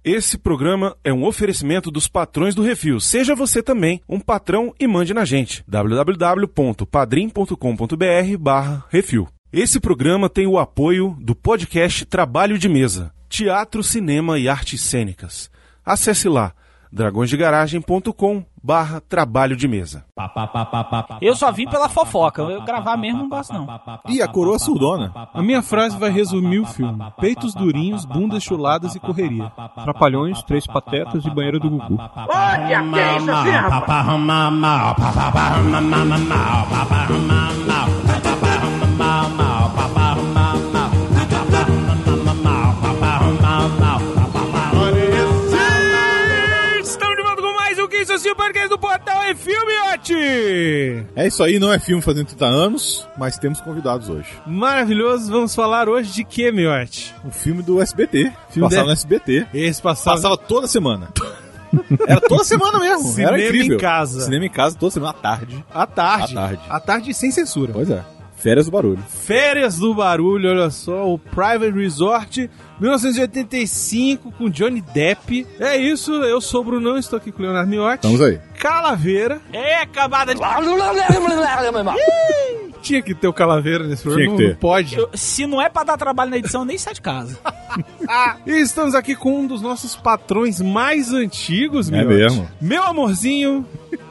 Esse programa é um oferecimento dos patrões do Refil. Seja você também um patrão e mande na gente. www.padrim.com.br/refil. Esse programa tem o apoio do podcast Trabalho de Mesa, Teatro, Cinema e Artes Cênicas. Acesse lá, dragõesdegaragem.com/trabalho de mesa. Eu só vim pela fofoca, eu gravar mesmo não gosto não. E a coroa surdona. A minha frase vai resumir o filme: peitos durinhos, bundas chuladas e correria. Trapalhões, Três Patetas e Banheiro do Gugu. Olha, que é isso assim, rapaz? O podcast do Portal é Filmiote! É isso aí, não é filme fazendo 30 anos, mas temos convidados hoje. Maravilhoso, vamos falar hoje de que, Miote? Um filme do SBT. Passava no SBT. Esse passava toda semana. Era toda semana mesmo. Cinema era incrível. Em casa. Cinema em casa toda semana, à tarde. À tarde sem censura. Pois é. Férias do Barulho. Férias do Barulho, olha só, o Private Resort, 1985, com Johnny Depp. É isso, eu sou o Brunão, estou aqui com o Leonardo Miotti. Estamos aí. Calaveira. É, camada de... Tinha que ter o Calaveira nesse programa, não pode. Se não é pra dar trabalho na edição, nem sai de casa. E estamos aqui com um dos nossos patrões mais antigos, Miotti. É mesmo. Meu amorzinho...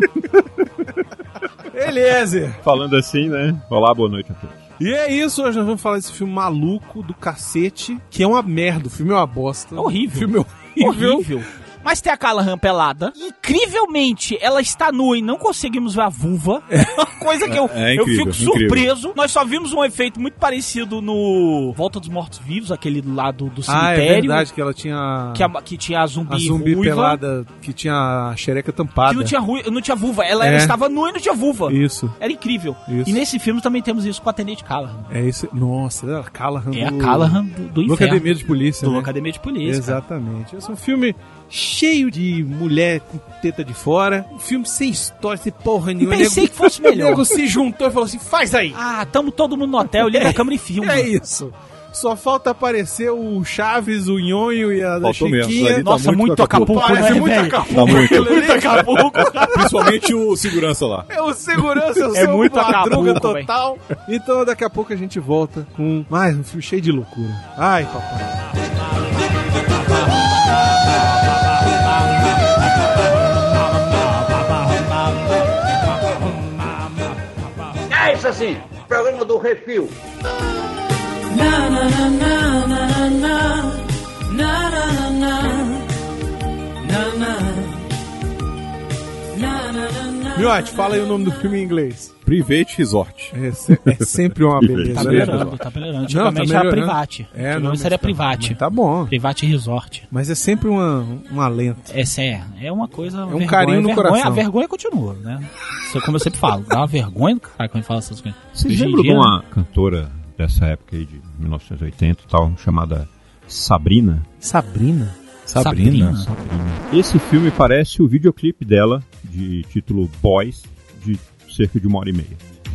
Eliezer. Falando assim, né? Olá, boa noite a todos. E é isso, hoje nós vamos falar desse filme maluco do cacete, que é uma merda, o filme é uma bosta. É horrível. O filme é horrível. Mas tem a Callahan pelada. Incrivelmente, ela está nua e não conseguimos ver a vulva. Uma coisa que eu fico surpreso. Nós só vimos um efeito muito parecido no Volta dos Mortos-Vivos, aquele lado do cemitério. Ah, é verdade, que ela tinha... Que tinha a zumbi ruiva, pelada, que tinha a xereca tampada. Que não tinha vulva. Ela estava nua e não tinha vulva. Isso. Era incrível. Isso. E nesse filme também temos isso com a Tenente Callahan. É isso. Nossa, a Callahan a Callahan do inferno. Do Academia de Polícia, Do Academia de Polícia. Exatamente. Esse é um filme... cheio de mulher com teta de fora, um filme sem história, sem porra nenhuma. Pensei que fosse melhor. O nego se juntou e falou assim, faz aí. Tamo todo mundo no hotel, liga a câmera e filma. É isso. Só falta aparecer o Chaves, o Nhonho e a da Chiquinha. Nossa, muito Acapulco, parece muito Acapulco. Muito Acapulco. Principalmente o segurança lá. É o segurança, o seu muito madruga total. Então daqui a pouco a gente volta com mais um filme cheio de loucura. Ai, papai. É isso assim, programa do Refil. Miotti, fala aí o nome do filme em inglês. Private Resort. É sempre uma beleza. Tá melhorando. Antigamente era Private. Antigamente seria Private. Tá bom. Private Resort. Mas é sempre um alento. É uma coisa... É um carinho no coração. A vergonha continua, né? Como eu sempre falo, dá uma vergonha do cara quando fala essas coisas. Vocês lembram de uma cantora dessa época aí, de 1980 e tal, chamada Sabrina? Sabrina. Esse filme parece o videoclipe dela, de título Boys, de cerca de 1h30.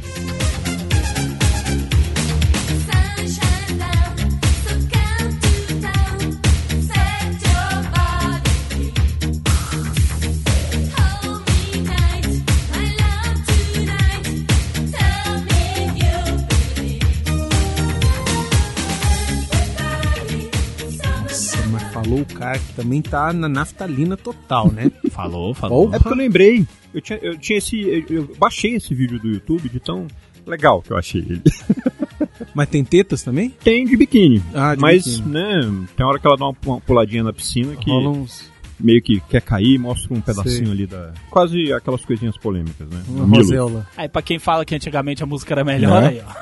Falou o cara que também tá na naftalina total, né? Falou. É porque eu lembrei. Eu baixei esse vídeo do YouTube de tão legal que eu achei ele. Mas tem tetas também? Tem de biquíni. Mas, biquíni. Né, tem hora que ela dá uma puladinha na piscina que meio que quer cair, mostra um pedacinho ali da... Quase aquelas coisinhas polêmicas, né? Uma roseula. Aí pra quem fala que antigamente a música era melhor, aí ó.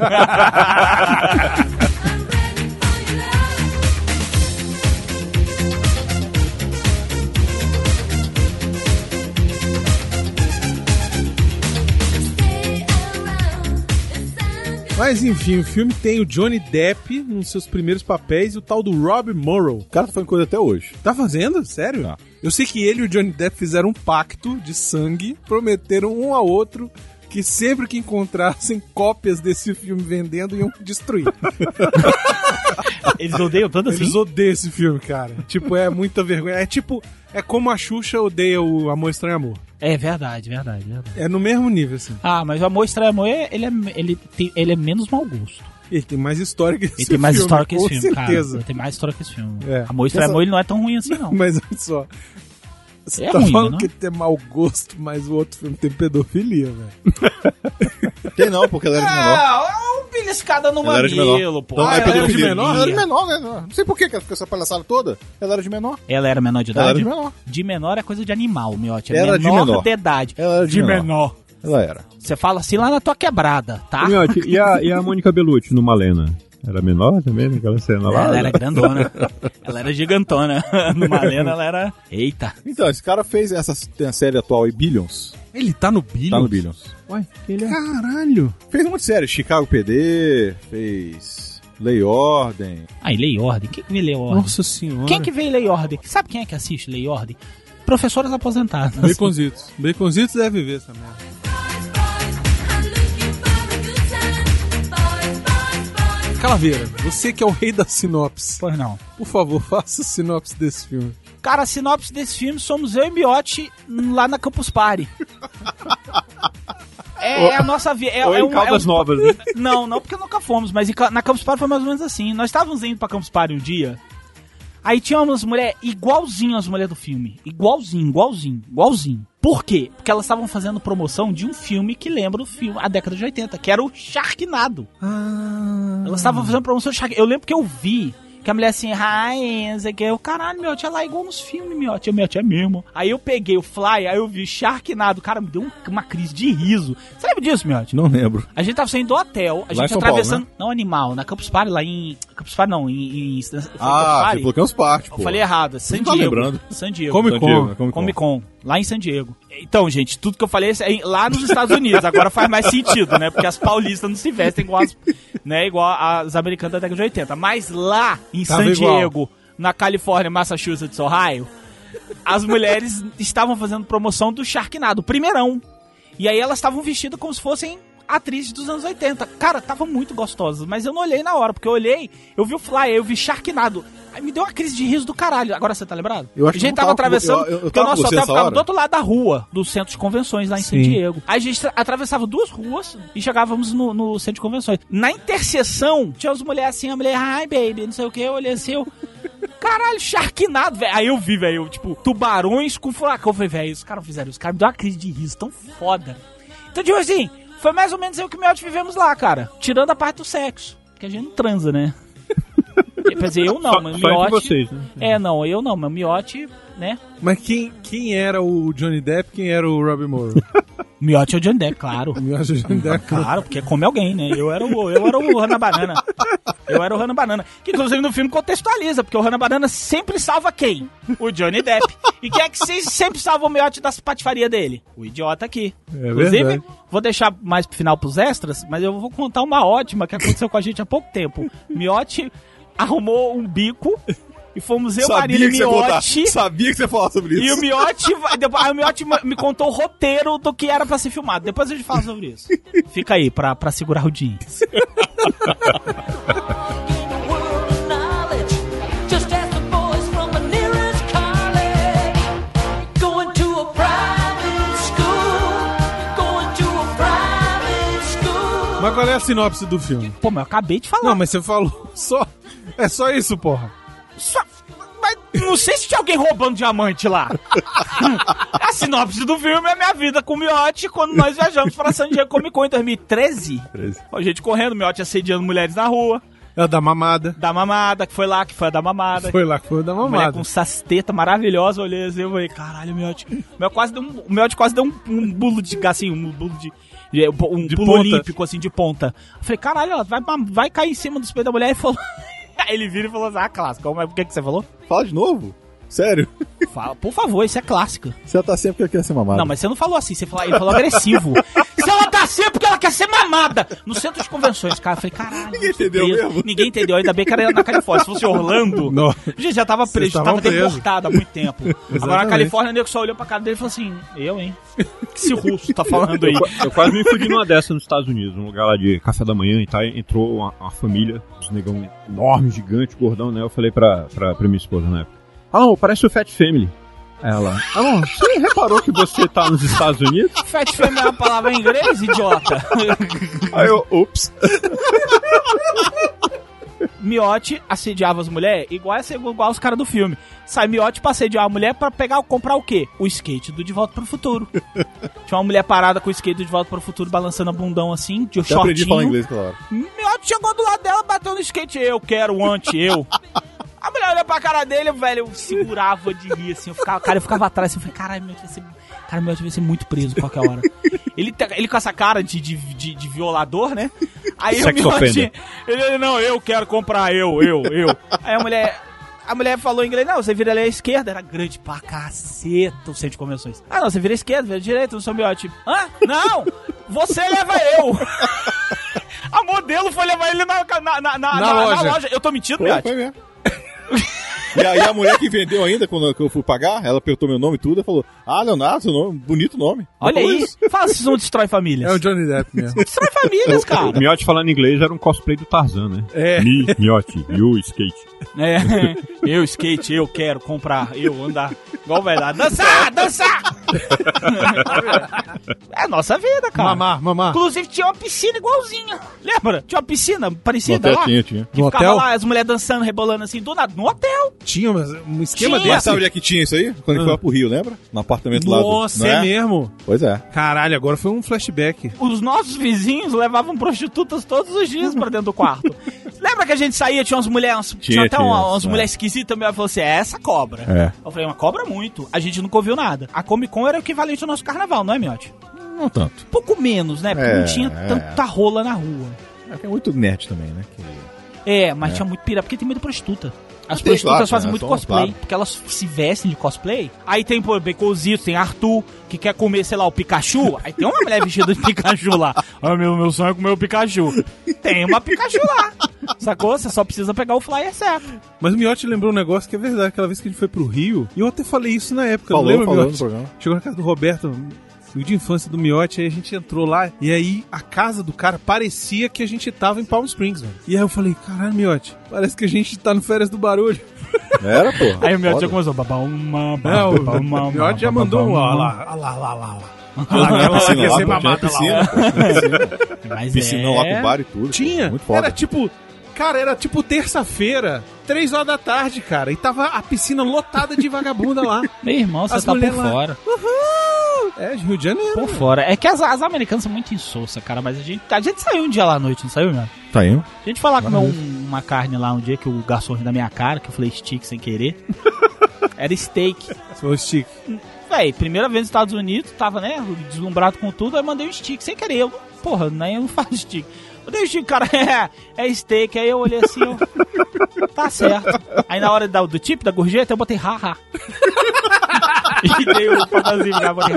Mas enfim, o filme tem o Johnny Depp nos seus primeiros papéis e o tal do Rob Morrow. O cara tá fazendo coisa até hoje. Tá fazendo? Sério? Tá. Eu sei que ele e o Johnny Depp fizeram um pacto de sangue, prometeram um ao outro que sempre que encontrassem cópias desse filme vendendo, iam destruir. Eles odeiam tanto assim? Eles odeiam esse filme, cara. Tipo, é muita vergonha. É tipo, é como a Xuxa odeia o Amor Estranho Amor. É verdade. É no mesmo nível, assim. Ah, mas o Amor Estranho Amor, ele é menos mau gosto. Ele tem mais história que esse filme. Ele tem mais história que esse com filme, certeza. cara. Ele tem mais história que esse filme. É. Amor Estranho Amor, ele não é tão ruim assim, não. Mas olha só. Você É tá ruim, falando né, que tem mau gosto, mas o outro filme tem pedofilia, velho. Tem não, porque ela era de menor. É uma beliscada no Ela era de mamilo, menor. pô. Então não é ela era de pedofilia. menor? Ela era de menor, né? Não sei por que ela ficou essa palhaçada toda. Ela era de menor. Ela era menor de idade? Ela era de menor. De menor é coisa de animal, miote. É Ela era de menor menor. de idade. Ela era de menor. menor. Ela era. Você fala assim lá na tua quebrada, tá? Miotti, e a Mônica Bellucci no Malena? Era menor também naquela cena lá? Ela era grandona. Ela era gigantona. No Malena ela era... Eita. Então, esse cara fez tem a série atual aí, Billions. Ele tá no Billions? Tá no Billions. Ué, Caralho. Fez um monte de série. Chicago PD, fez Lei e Ordem. Aí, Lei e Ordem. Quem que vê Lei e Ordem? Nossa senhora. Quem que vê Lei e Ordem? Sabe quem é que assiste Lei e Ordem? Professoras aposentadas. Baconzitos. Baconzitos deve ver essa merda. Calaveira, você que é o rei da sinopse. Pois não. Por favor, faça a sinopse desse filme. Cara, a sinopse desse filme somos eu e Miotti lá na Campus Party. É a nossa vida. Ou em Caldas Novas, né? Não, porque nunca fomos, mas na Campus Party foi mais ou menos assim. Nós estávamos indo pra Campus Party um dia, aí tinha umas mulheres igualzinho às mulheres do filme. Igualzinho. Por quê? Porque elas estavam fazendo promoção de um filme que lembra o filme, a década de 80, que era o Sharknado. Elas estavam fazendo promoção de Sharknado. Eu lembro que eu vi que a mulher assim, não sei o que, eu, caralho, Miotti, é lá igual nos filmes, Miotti, é mesmo. Aí eu peguei o fly, aí eu vi Sharknado, cara, me deu uma crise de riso. Você lembra disso, Miotti? Não lembro. A gente tava saindo do hotel, a Lá gente em São atravessando, Paulo, né? não Animal, na Campus Party, lá em... Campus Party não, em Você falou que é uns partes, pô. eu falei errado, San Não tá Diego. lembrando. San Diego. Comic Con. Lá em San Diego. Então, gente, tudo que eu falei é lá nos Estados Unidos. Agora faz mais sentido, né? Porque as paulistas não se vestem igual as americanas da década de 80. Mas lá em San Diego, na Califórnia, Massachusetts, Ohio, as mulheres estavam fazendo promoção do Sharknado, o primeirão. E aí elas estavam vestidas como se fossem atrizes dos anos 80. Cara, tava muito gostosas, mas eu não olhei na hora, porque eu olhei, eu vi o flyer, eu vi Sharknado. Aí me deu uma crise de riso do caralho. Agora você tá lembrado? Eu acho a gente que tava atravessando, porque o nosso hotel ficava hora. do outro lado da rua, do centro de convenções lá em San Diego. Aí a gente atravessava duas ruas e chegávamos no centro de convenções. Na interseção, tinha as mulheres assim, a mulher, hi baby, não sei o que, eu olhei assim, caralho, Sharknado, velho. Aí eu vi, velho, tipo, tubarões com furacão. Eu falei, velho, os caras fizeram isso. Os caras me deu uma crise de riso tão foda. Então, tipo assim, foi mais ou menos eu que o Miotti vivemos lá, cara. Tirando a parte do sexo. Que a gente não transa, né? Quer dizer, eu não, mas o Miotti... vocês, né? Não, eu não, mas o Miotti, né? Mas quem era o Johnny Depp, quem era o Robbie Moore? O Miotti é o Johnny Depp, claro. O Miotti é o Johnny Depp. Claro, porque come alguém, né? Eu era o Hannah Banana. Eu era o Hannah Banana. Que inclusive no filme contextualiza, porque o Hannah Banana sempre salva quem? O Johnny Depp. E quem é que sempre salva o Miotti das patifarias dele? O idiota aqui. Inclusive, verdade. vou deixar mais pro final pros extras, mas eu vou contar uma ótima que aconteceu com a gente há pouco tempo. Miotti arrumou um bico e fomos eu, Marina e Miotti. Sabia que você ia falar sobre isso. E o Miotti me contou o roteiro do que era pra ser filmado. Depois a gente fala sobre isso. Fica aí, pra segurar o jeans. Mas qual é a sinopse do filme? Pô, mas eu acabei de falar. Não, mas você falou só... É só isso, porra. Mas não sei se tinha alguém roubando diamante lá. A sinopse do filme é a minha vida com o Miotti quando nós viajamos para San Diego Comic Con em 2013. A gente correndo, o Miotti assediando mulheres na rua. É da mamada. Da mamada, que foi lá, que foi a da mamada. Foi lá que foi a da mamada. Mulher com sasteta maravilhosa, olhei assim, eu falei, caralho, o Miotti. O Miotti quase deu um bulo de assim, um bulo de pulo ponta. olímpico, assim, de ponta. Eu falei, caralho, ela vai cair em cima dos peitos da mulher e falou... Aí ele vira e falou assim, clássico. Mas o que você falou? Fala de novo? Sério? Fala, por favor, isso é clássico. Você tá sempre que ela quer ser mamada. Não, mas você não falou assim, ele falou agressivo. Se ela tá sempre porque ela quer quer ser mamada no centro de convenções, cara. Eu falei, caralho. Ninguém entendeu mesmo. Ninguém entendeu, ainda bem que era na Califórnia. Se fosse Orlando, gente, já tava preso, já tava deportado há muito tempo. Agora na Califórnia, o nego só olhou pra cara dele e falou assim, hein? Que esse russo tá falando aí? Eu quase me fudi numa dessa nos Estados Unidos, num lugar lá de café da manhã e tal, entrou uma família, uns negão enorme, gigante, gordão, né? Eu falei pra minha esposa na época, não, parece o Fat Family. Ela, você reparou que você tá nos Estados Unidos? Fat Family é uma palavra em inglês, idiota? Aí eu, ups. Miotti assediava as mulheres igual os caras do filme. Sai Miotti pra assediar a mulher pra comprar o quê? O skate do De Volta pro Futuro. Tinha uma mulher parada com o skate do De Volta pro Futuro balançando a bundão assim, de shortinho. Aprendi a falar inglês, claro. Miotti chegou do lado dela, bateu no skate, eu quero o eu. A mulher olhou pra cara dele, velho, eu segurava de rir, assim, eu ficava atrás, assim, eu falei, caralho, Miotti vai ser muito preso qualquer hora. Ele com essa cara de violador, né? Aí o Miotti, ele, não, eu quero comprar, eu. Aí a mulher falou em inglês, não, você vira ali à esquerda, era grande pra caceta o centro de convenções. Ah, não, você vira à esquerda, vira à direita, não sou Miotti. Hã? Não, você leva eu. A modelo foi levar ele na loja. Eu tô mentindo, Miotti? Foi mesmo. E aí a mulher que vendeu ainda, quando eu fui pagar, ela perguntou meu nome e tudo, ela falou, Leonardo, seu nome, bonito nome. Olha isso. Fala se isso não destrói famílias. É o Johnny Depp mesmo. Destrói famílias, cara. O Miotti falando inglês era um cosplay do Tarzan, né? Miotti, you skate. Eu skate, eu quero comprar, eu andar. Igual vai lá, dançar! É a nossa vida, cara. Mamar. Inclusive tinha uma piscina igualzinha. Lembra? Tinha uma piscina parecida lá. Tinha. Que ficava lá, as mulheres dançando, rebolando assim, do nada, no hotel. Tinha um esquema desse. Mas sabe onde é que tinha isso aí? Quando a gente foi lá pro Rio, lembra? No apartamento lá do... Nossa, é mesmo? Pois é. Caralho, agora foi um flashback. Os nossos vizinhos levavam prostitutas todos os dias pra dentro do quarto. Lembra que a gente saía, tinha umas mulheres, tinha até umas mulheres esquisitas, também, ela falou assim, essa cobra. Eu falei, uma cobra muito. A gente nunca ouviu nada. A Comic Con era o equivalente ao nosso carnaval, não é, Miotti? Não tanto. Pouco menos, né? Porque não tinha tanta rola na rua. Tem muito nerd também, né? Mas tinha muito pirata, porque tem muita prostituta. As prostitutas fazem muito cosplay, porque elas se vestem de cosplay. Aí tem, pô, Baconzitos, tem Arthur, que quer comer, sei lá, o Pikachu. Aí tem uma mulher vestida de Pikachu lá. Meu sonho é comer o Pikachu. Tem uma Pikachu lá. Sacou? Você só precisa pegar o flyer certo. Mas o Miotti lembrou um negócio que é verdade. Aquela vez que a gente foi pro Rio, e eu até falei isso na época. Falou no programa. Chegou na casa do Roberto, o de infância do Miotti, aí a gente entrou lá, e aí a casa do cara parecia que a gente tava em Palm Springs, velho. E aí eu falei, caralho, Miotti, parece que a gente tá no Férias do Barulho. Era, pô. Aí o Miotti já começou, o Miotti já mandou um lá. Piscinão lá com bar e tudo. Tinha, muito foda. Era tipo terça-feira, 3 horas da tarde, cara, e tava a piscina lotada de vagabunda lá. Meu irmão, você tá por fora. Uhul! É, de Rio de Janeiro. Por fora. É que as americanas são muito insossa, cara, mas a gente saiu um dia lá à noite, não saiu, meu? Saiu. A gente foi lá comer uma carne lá um dia que o garçom riu da minha cara, que eu falei steak sem querer. Era steak. Foi steak. Véi, primeira vez nos Estados Unidos, tava, né, deslumbrado com tudo, aí mandei um stick sem querer. Eu não faço stick. Eu dei o cara, é steak. Aí eu olhei assim, tá certo. Aí na hora do tipo, da gorjeta, eu botei ha. E dei o papelzinho, botei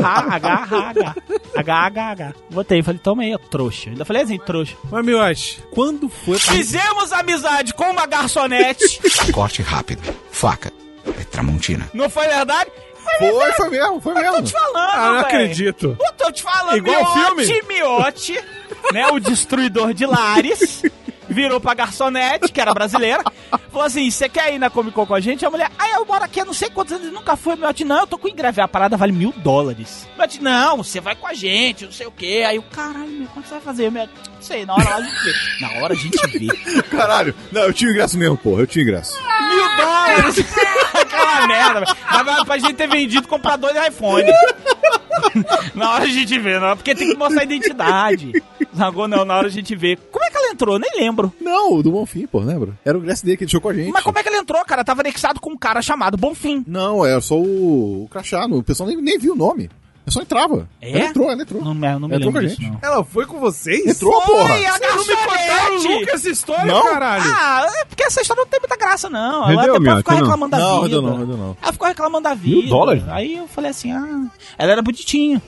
H. Botei, falei, toma aí, trouxa. Ainda falei assim, trouxa. Mas, Miotti, quando foi... Fizemos amizade com uma garçonete. Corte rápido, faca, Tramontina. Não foi verdade? Foi mesmo. Eu tô te falando, não acredito. Eu tô te falando, igual o filme? Miotti, né, o destruidor de lares, virou pra garçonete, que era brasileira, falou assim, você quer ir na Comic Con com a gente? A mulher, eu moro aqui há não sei quantos anos, nunca foi. Miotti, não, eu tô com ingresso, a parada vale $1.000. Miotti, não, você vai com a gente, não sei o quê. Aí o caralho, como você vai fazer? Miotti, não sei, na hora a gente vê. Na hora a gente vê. Caralho, não, eu tinha ingresso mesmo, porra, $1.000. $1.000! Aquela merda, velho. Dava pra gente ter vendido, comprar 2 iPhone. Na hora a gente vê, não, porque tem que mostrar a identidade. Não, na hora a gente vê. Como é que ela entrou? Nem lembro. Não, o do Bonfim, pô, lembra? Era o ingresso dele que ele deixou com a gente. Mas como é que ela entrou, cara? Tava anexado com um cara chamado Bonfim. Não, era só o crachá, o pessoal nem viu o nome. Eu só entrava. É? Ela entrou. Não me lembro disso, não. Ela foi com vocês? Entrou, porra. A Não me contaram nunca essa história, caralho. É porque essa história não tem muita graça, não. Rendeu, Ela depois ficou não. reclamando da vida. Não. Ela ficou reclamando da vida. $1.000? Aí eu falei assim, ela era bonitinha.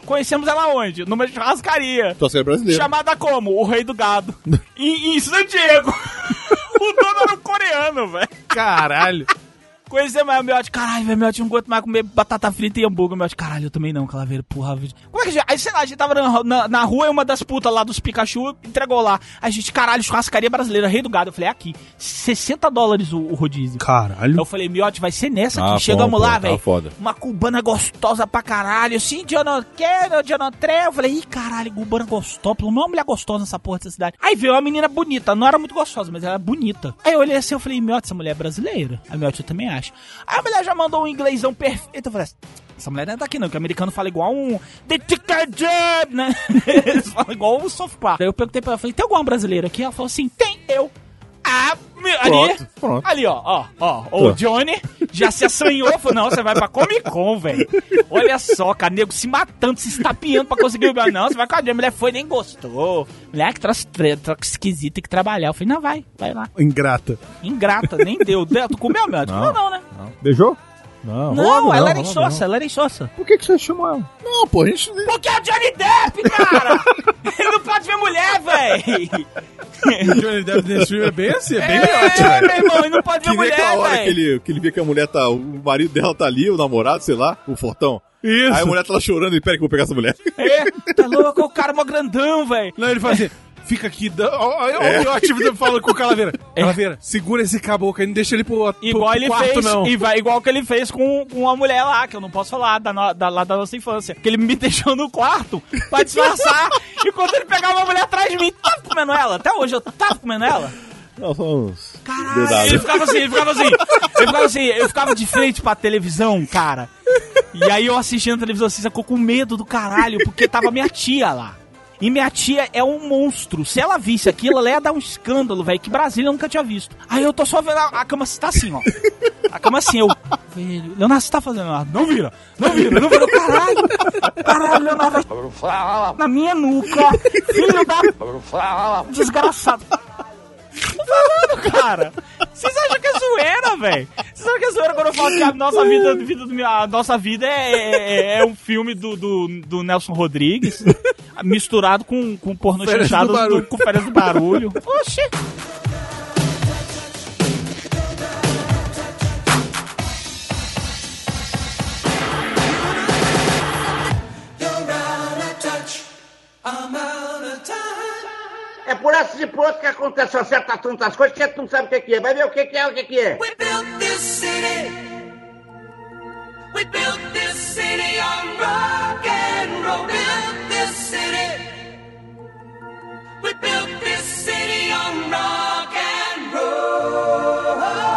Conhecemos ela onde? Numa churrascaria. Churrascaria brasileira. Chamada como? O Rei do Gado. em San Diego. O dono era um coreano, velho. Caralho. Conhecemos o Miotti, caralho, velho, Miotti, não aguento mais comer batata frita e hambúrguer. Miotti, caralho, eu também não, Calaveira, porra. Como é que aí, sei lá, a gente tava na rua e uma das putas lá dos Pikachu entregou lá. A gente, caralho, churrascaria brasileira, Rei do Gado. Eu falei, é aqui, $60 o rodízio. Caralho. Eu falei, Miotti, vai ser nessa aqui. Chegamos lá, velho. Foda. Uma cubana gostosa pra caralho. Assim, de ano tré. Eu falei, ih, caralho, cubana gostosa. Pelo menos uma mulher gostosa nessa porra dessa cidade. Aí veio uma menina bonita. Não era muito gostosa, mas ela era bonita. Aí eu olhei assim, eu falei, Miotti, essa mulher é brasileira. A Miotti, eu também acho. Aí a mulher já mandou um inglêsão perfeito. Eu falei, essa mulher não é daqui não, que o americano fala igual um The Ticker Job, né? Eles falam igual o South Park. Aí eu perguntei pra ela, falei, tem alguma brasileira aqui? Ela falou assim, tem, eu. Pronto. Ali, ó. O Johnny já se assanhou. Falou, não, você vai pra Comic Con, velho. Olha só, cara, nego se matando, se estapeando pra conseguir o meu. Não, você vai com a Johnny. A mulher foi, nem gostou. Mulher que troca esquisita, tem que trabalhar. Eu falei, não, vai lá. Ingrata, nem deu. Tu comeu, meu? Tu comeu não, né? Não. Beijou? Não, ela era insossa. Por que você chamou ela? Não, pô, a gente... Porque é o Johnny Depp, cara! Ele não pode ver mulher, velho! O Johnny Depp nesse filme é bem assim, é bem Miotti, velho. Meu irmão, ele não pode ver Que nem mulher, aquela hora velho. que ele vê que a mulher tá... O marido dela tá ali, o namorado, sei lá, o fortão. Isso. Aí a mulher tá lá chorando e pera que eu vou pegar essa mulher. Tá louco, o cara é mó grandão, velho. Não, ele fala assim, fica aqui, olha o Miotti falando com o Calaveira. Calaveira, segura esse caboclo aí, não deixa ele pro quarto, não. Igual que ele fez com uma mulher lá, que eu não posso falar, lá da nossa infância. Que ele me deixou no quarto pra disfarçar, e quando ele pegava uma mulher atrás de mim, tava comendo ela. Até hoje eu tava comendo ela. Não, são uns... Caralho, ele ficava assim. Eu ficava de frente pra televisão, cara. E aí eu assistindo a televisão assim, ficou com medo do caralho, porque tava minha tia lá. E minha tia é um monstro. Se ela visse aquilo, ela ia dar um escândalo, velho, que Brasília eu nunca tinha visto. Aí eu tô só vendo a cama tá assim, ó. A cama assim, velho, Leonardo, você tá fazendo, Leonardo? Não vira, caralho, Leonardo, na minha nuca, filho da... desgraçado. Tô falando, cara. Vocês acham que é zoeira, velho? Vocês acham que é zoeira quando eu falo que a nossa vida é um filme do Nelson Rodrigues misturado com pornô chanchado com Férias do Barulho? Oxi! É por essa e por outra que acontece uma certa tantas coisas que tu não sabe o que é. Vai ver o que é. We built this city. We built this city on rock and roll. Built this city. We built this city on rock and roll.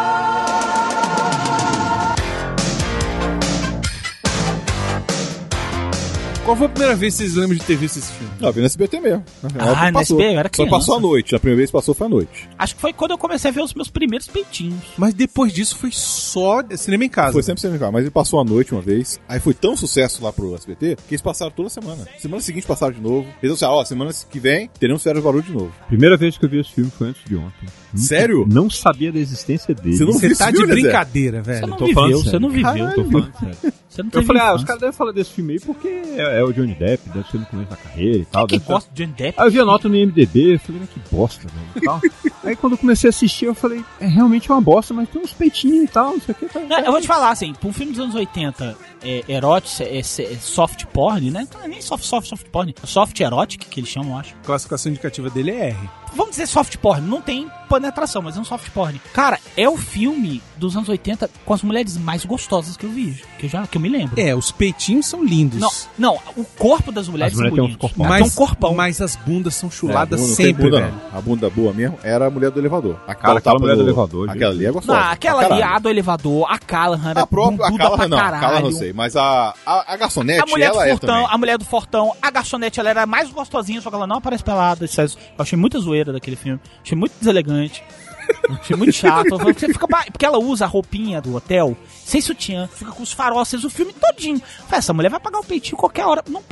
Qual foi a primeira vez que vocês lembram de ter visto esse filme? Não, eu vi no SBT mesmo. No SBT, eu era criança. Só passou à noite. A primeira vez que passou foi à noite. Acho que foi quando eu comecei a ver os meus primeiros peitinhos. Mas depois disso foi só cinema em casa. Foi sempre cinema em casa, mas ele passou à noite uma vez. Aí foi tão sucesso lá pro SBT que eles passaram toda semana. Semana seguinte passaram de novo. Eles disseram assim, semana que vem teremos Férias do Barulho de novo. Primeira vez que eu vi esse filme foi antes de ontem. Sério? Não sabia da existência dele. Você tá de brincadeira, velho. Você não viveu. Tô falando sério. Eu falei, os caras devem falar desse filme aí porque é o Johnny Depp, deve ser no começo da carreira e tal. Quem gosta de Johnny Depp? Aí eu vi a nota no IMDB, eu falei, que bosta, velho, e tal. Aí quando eu comecei a assistir, eu falei, realmente uma bosta, mas tem uns peitinhos e tal, não sei o que. Não, eu vou te falar, assim, pra um filme dos anos 80, erótico, soft porn, né? Não é nem soft porn, soft erótico, que eles chamam, eu acho. A classificação indicativa dele é R. Vamos dizer soft porn, não tem penetração, mas é um soft porn. Cara, é o filme dos anos 80 com as mulheres mais gostosas que eu vi, que eu me lembro. Os peitinhos são lindos. Não, o corpo das mulheres são bonitos. Tem um corpão. Mas as bundas são chuladas sempre, velho. A bunda boa mesmo era a mulher do elevador. Aquela mulher do elevador. Aquela ali é gostosa. Aquela ali, a do elevador, a Callahan. A própria, a Callahan não. A Callahan eu sei. Mas a garçonete, ela é também. A mulher do Fortão, a garçonete, ela era mais gostosinha, só que ela não aparece pelada. Eu achei muita zoeira daquele filme. Achei muito deselegante. Achei muito chato. Porque ela usa a roupinha do hotel sem sutiã, fica com os faróis, o filme todinho. Essa mulher vai pagar o peitinho qualquer hora. Não paga.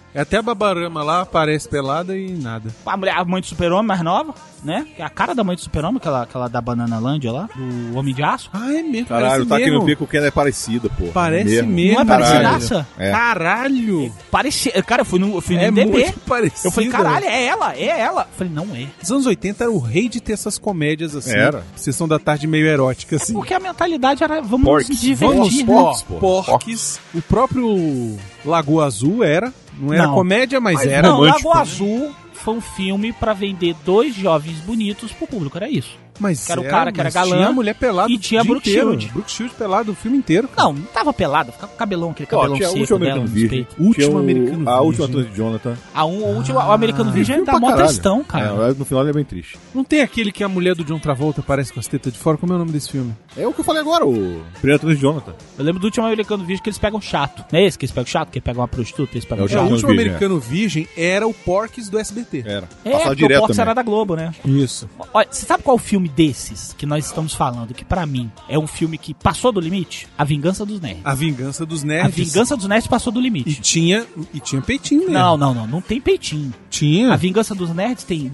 Até a Babarama lá aparece pelada e nada. A mãe do Super-Homem mais nova, né? Que é a cara da mãe do Super-Homem, aquela da Bananalândia lá, do Homem de Aço. Ah, é mesmo. Caralho, tá aqui no bico que ela é parecida, pô. Parece mesmo. Não é parecidaça? É. Caralho. Parecia. Cara, eu fui no É DB. muito parecida. Eu falei, caralho, é ela. Eu falei, não é. Os anos 80 era o rei de ter essas comédias assim. Era. Sessão da tarde meio erótica, assim. Porque a mentalidade era, vamos Porques. nos divertir, né? Porques. O próprio Lagoa Azul era. Não era Não. comédia, mas era Não, romântico. Lagoa Azul foi um filme pra vender 2 jovens bonitos pro público, era isso. Mas Que era o cara que era mas galã tinha a mulher pelada e tinha o dia Brooke inteiro. Shield. Brooke Shield pelado o filme inteiro. cara. Não tava pelado, ficava com cabelão, aquele cabelão tinha o seco último dela Americano nos Virgem. peitos. Tinha Último Americano A Virgem. última turma de Jonathan. O Americano Virgem Filme tá pra mó caralho. tristão, cara. É, no final ele é bem triste. Não tem aquele que a mulher do John Travolta aparece com as tetas de fora? Como é o nome desse filme? É o que eu falei agora, o Primeira turma de Jonathan. Eu lembro do último Americano Virgem que eles pegam chato. Não é esse que eles pegam chato? Que pegam uma prostituta, eles pegam É o O chato. Americano último Virgem, Americano Virgem era o Porques do SBT. Era. É, Passava porque o direto Porcs também. era da Globo, né? Isso. Olha, você sabe qual filme desses que nós estamos falando, que pra mim é um filme que passou do limite? A Vingança dos Nerds. A Vingança dos A Nerds. Vingança dos Nerds passou do E limite. tinha peitinho mesmo. Não tem peitinho. Tinha. A Vingança dos Nerds tem...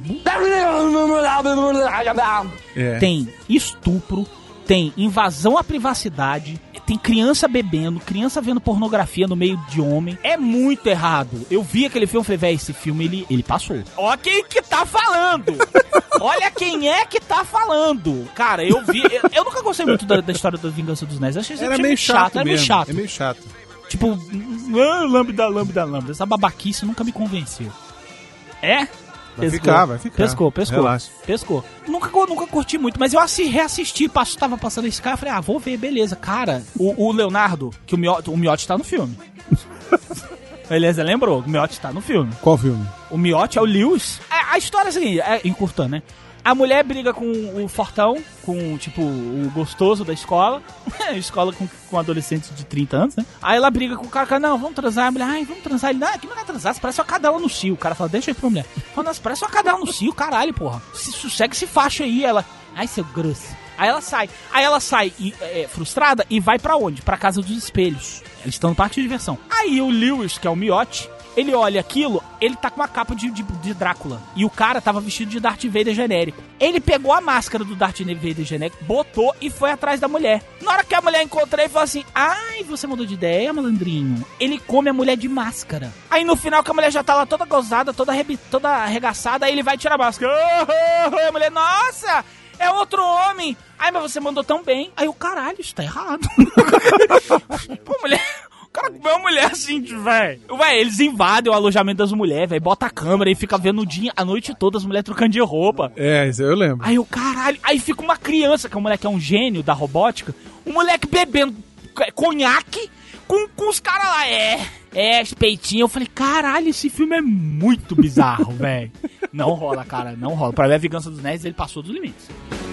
É. Tem estupro, tem invasão à privacidade, tem criança bebendo, criança vendo pornografia no meio de homem. É muito errado. Eu vi aquele filme e falei, velho, esse filme ele passou. Ó quem que tá falando! Olha quem é que tá falando! Cara, eu vi... Eu nunca gostei muito da história da Vingança dos Nerds. Eu achei Era meio chato era meio mesmo. chato. É meio chato. Tipo, lambda. Essa babaquice nunca me convenceu. É? Vai ficar. Pescou. Relaxa. Pescou. Nunca curti muito, mas eu reassisti, tava passando esse cara, eu falei, vou ver, beleza. Cara, o Leonardo, que o Miotti tá no filme. Beleza, lembrou? O Miotti tá no filme. Qual filme? O Miotti é o Lewis. A história é a seguinte, encurtando, né? A mulher briga com o fortão, com, tipo, o gostoso da escola. Escola com adolescentes de 30 anos, né? Aí ela briga com o cara, não, vamos transar. A mulher, vamos transar. Ele, não, que não é transar, você parece uma cadela no cio. O cara fala, deixa aí pra mulher. Fala, nossa, parece uma cadela no cio, caralho, porra. Sossega esse facho aí. Ela, ai, seu grosso. Aí ela sai frustrada e vai pra onde? Pra casa dos espelhos. Eles estão no parque de diversão. Aí o Lewis, que é o Miotti, ele olha aquilo, ele tá com uma capa de Drácula. E o cara tava vestido de Darth Vader genérico. Ele pegou a máscara do Darth Vader genérico, botou e foi atrás da mulher. Na hora que a mulher encontrou, ele falou assim, ai, você mudou de ideia, malandrinho. Ele come a mulher de máscara. Aí no final, que a mulher já tá lá toda gozada, toda arregaçada, aí ele vai tirar a máscara. A mulher, nossa, é outro homem. Ai, mas você mandou tão bem. Aí o caralho, isso tá errado. Pô, mulher... O cara comeu uma mulher assim, velho. Eles invadem o alojamento das mulheres, velho. Bota a câmera e fica vendo o dia, a noite toda as mulheres trocando de roupa. É, isso eu lembro. Aí o caralho. Aí fica uma criança, que é um moleque, é um gênio da robótica. Um moleque bebendo conhaque com os caras lá. Peitinho. Eu falei, caralho, esse filme é muito bizarro, velho. Não rola, cara, não rola. Pra ver a Vingança dos Nerds, ele passou dos limites.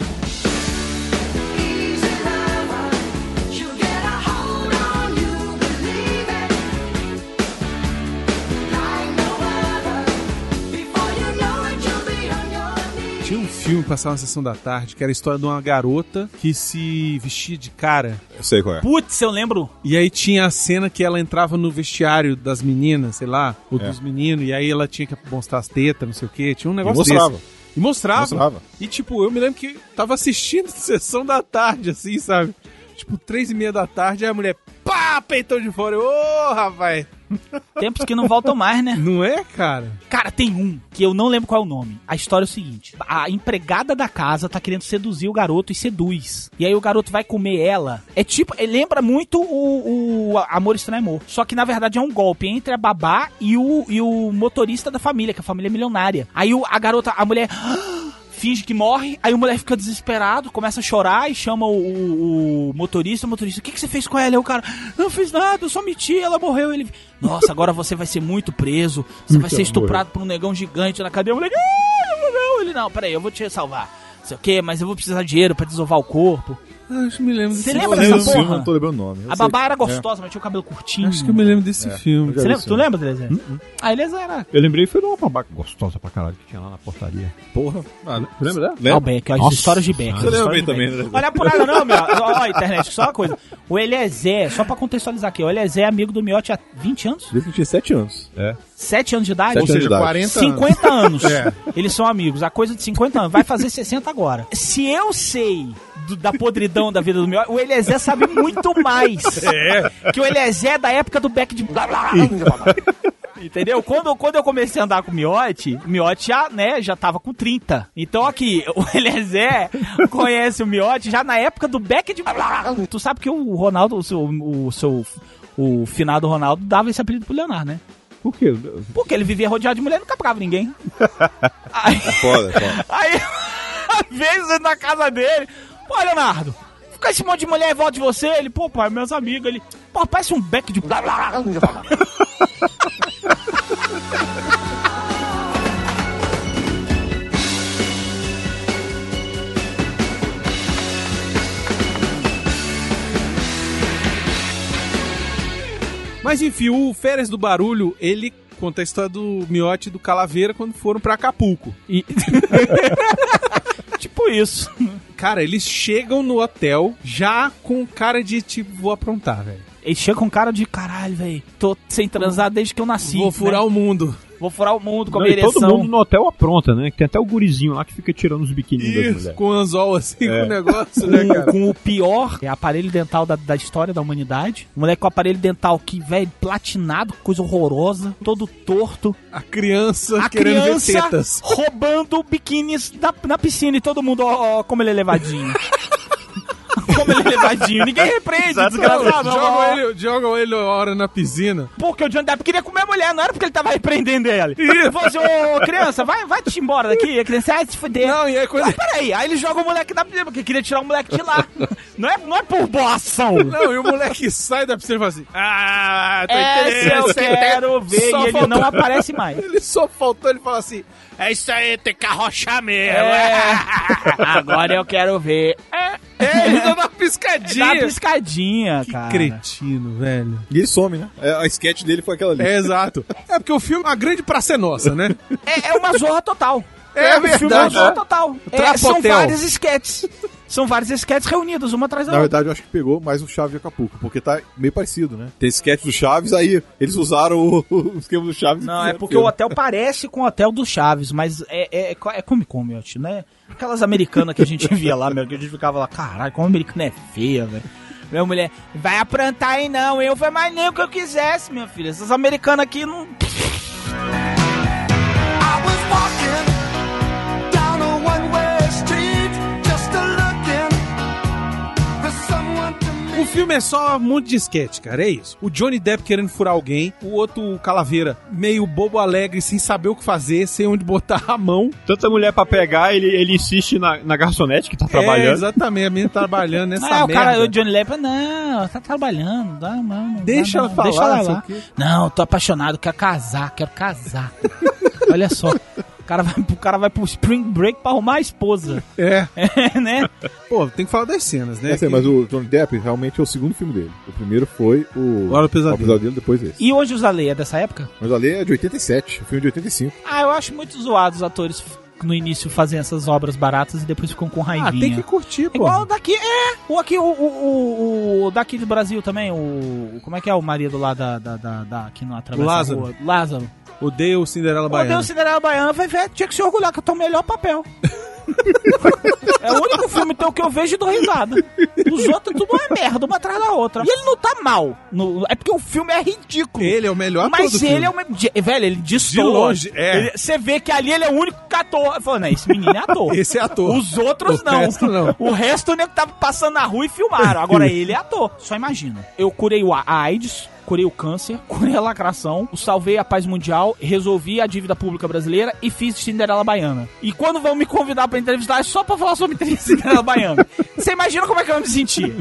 Tinha um filme que passava na sessão da tarde, que era a história de uma garota que se vestia de cara. Eu sei qual é. Putz, eu lembro. E aí tinha a cena que ela entrava no vestiário das meninas, sei lá, ou dos meninos, e aí ela tinha que mostrar as tetas, não sei o quê. Tinha um negócio mostrava. desse. E mostrava. E tipo, eu me lembro que tava assistindo sessão da tarde, assim, sabe? Tipo, 3:30 da tarde, aí a mulher, pá, peitão de fora. Ô, rapaz. Tempos que não voltam mais, né? Não é, cara? Cara, tem um que eu não lembro qual é o nome. A história é o seguinte. A empregada da casa tá querendo seduzir o garoto e seduz. E aí o garoto vai comer ela. É tipo, lembra muito o Amor Estranho Amor. Só que na verdade é um golpe entre a babá e o motorista da família, que a família é milionária. Aí a mulher... finge que morre, aí o moleque fica desesperado, começa a chorar e chama o motorista. O motorista, o que você fez com ela? Aí o cara, não fiz nada, eu só menti, ela morreu. Ele, nossa, agora você vai ser muito preso, você vai ser estuprado por um negão gigante na cadeia. O moleque, não. Ele, não, peraí, eu vou te salvar. Não sei o que, mas eu vou precisar de dinheiro pra desovar o corpo. Acho que me lembro desse Você filme. lembra dessa porra? Não tô lembrando o nome. A babá era gostosa, mas tinha o cabelo curtinho. Acho que eu me lembro desse filme. Você lembra? Tu lembra, Eliezer? A Eliezer era... Eu lembrei, foi de uma babaca gostosa pra caralho que tinha lá na portaria. Porra. Você lembra dela? Ah, o Beck, as histórias de Beck. Você lembra bem também, né? Olha por nada não, meu. Ó, internet, só uma coisa. O Eliezer, só pra contextualizar aqui, o Eliezer é amigo do Miotti há 20 anos? Desde que eu tinha 7 anos. 7 anos de idade? 7 Ou seja, anos de idade. 40 50 anos. É. Eles são amigos. A coisa de 50 anos. Vai fazer 60 agora. Se eu sei da podridão da vida do Miotti, o Eliezer sabe muito mais. Que o Eliezer é da época do Beck de... Entendeu? Quando eu comecei a andar com o Miotti já tava com 30. Então aqui, o Eliezer conhece o Miotti já na época do Beck de... Tu sabe que o Ronaldo, o finado Ronaldo dava esse apelido pro Leonardo, né? Por quê? Porque ele vivia rodeado de mulher e nunca pegava ninguém. Aí, Foda. aí, às vezes, na casa dele, pô, Leonardo, fica esse monte de mulher em volta de você. Ele, pô, pai, meus amigos. Ele, pô, parece um Beck de... Mas enfim, o Férias do Barulho, ele conta a história do Miotti e do Calaveira quando foram pra Acapulco. E... tipo isso. Cara, eles chegam no hotel já com cara de tipo, vou aprontar, velho. Ele chega com cara de caralho, velho. Tô sem transar desde que eu nasci. Vou furar né? o mundo. Vou furar o mundo com a Não, minha e todo ereção. mundo no hotel apronta, né? Que tem até o gurizinho lá que fica tirando os biquininhos das Isso, mulheres. com anzol assim, com o negócio, né, cara? Com o pior aparelho dental da história da humanidade. O moleque com o aparelho dental que, velho, platinado, coisa horrorosa, todo torto. A criança A querendo criança ver tetas. roubando biquínis na piscina e todo mundo, ó, como ele é levadinho. Como ele é levadinho. Ninguém repreende, desgraçado. Jogam ele uma hora na piscina. Porque o Johnny Depp queria comer a mulher, não era porque ele tava repreendendo ele. Ele falou assim, ô criança, vai-te embora daqui. A criança, ai, se fuder. Não, e aí coisa... Ah, peraí, aí ele joga o moleque da piscina, porque queria tirar o moleque de lá. Não é por boa ação. Não, e o moleque sai da piscina e fala assim, tô Essa eu quero ver, Só e ele faltou- não aparece mais. Ele só faltou ele falar assim, é isso aí, tem que arrochar mesmo. Agora eu quero ver. Ele dá uma piscadinha. Dá uma piscadinha, Que cara. cretino, velho. E ele some, né? A sketch dele foi aquela ali. É, exato. É porque o filme, a grande praça é nossa, né? É uma zorra total. É O filme é uma verdade. zorra total. São Trapotel. vários esquetes. São vários esquetes reunidos, uma atrás da Na outra. verdade, eu acho que pegou mais o Chaves de Acapulco, porque tá meio parecido, né? Tem sketch do Chaves, aí eles usaram o esquema do Chaves. Não, é porque o hotel parece com o hotel do Chaves, mas é come, meu tio, né? Aquelas americanas que a gente via lá, meu, que a gente ficava lá, caralho, como a americana é feia, velho. Minha mulher, vai aprontar aí não, eu falei, mas nem o que eu quisesse, minha filha. Essas americanas aqui não... I was walking down a one-way street, just a-looking for someone to meet. O filme é só um monte de esquete, cara, é isso. O Johnny Depp querendo furar alguém, o outro Calaveira meio bobo alegre, sem saber o que fazer, sem onde botar a mão. Tanta mulher pra pegar, ele insiste na garçonete que tá trabalhando. É, exatamente, a menina trabalhando nessa o merda. cara, o Johnny Depp, não, tá trabalhando, dá, não. Deixa dá, ela falar, deixa ela sei lá. o quê. Não, tô apaixonado, quero casar. Olha só, o cara vai pro Spring Break pra arrumar a esposa. É. Né? Pô, tem que falar das cenas, né? É, assim, mas o Johnny Depp realmente é o segundo filme dele. O primeiro foi o Hora do Pesadelo. O Pesadelo, depois esse. E Hoje os Alei é dessa época? Mas ali é de 87, o filme é de 85. Ah, eu acho muito zoado os atores no início fazem essas obras baratas e depois ficam com raivinha. Ah, tem que curtir, pô. Igual o daqui, o daqui do Brasil também, como é que é o marido lá da que não atravessa a Lázaro. rua? Lázaro. Odeio o Cinderela Baiana. Odeio o Cinderela Baiana, tinha que se orgulhar que eu tô o melhor papel. É o único filme teu que eu vejo e dou risada. Os outros tudo é merda, uma atrás da outra. E ele não tá mal. É porque o filme é ridículo. Ele é o melhor ator Mas do ele filme. é o... Velho, ele destoa. De longe, é. Você vê que ali ele é o único ator. Falou, não, esse menino é ator. Esse é ator. Os outros O não. resto não. O resto o nego tava passando na rua e filmaram. Agora ele é ator. Só imagina. Eu curei a AIDS, curei o câncer, curei a lacração, salvei a paz mundial, resolvi a dívida pública brasileira e fiz Cinderela Baiana. E quando vão me convidar pra entrevistar é só pra falar sobre Cinderela Baiana. Você imagina como é que eu vou me sentir?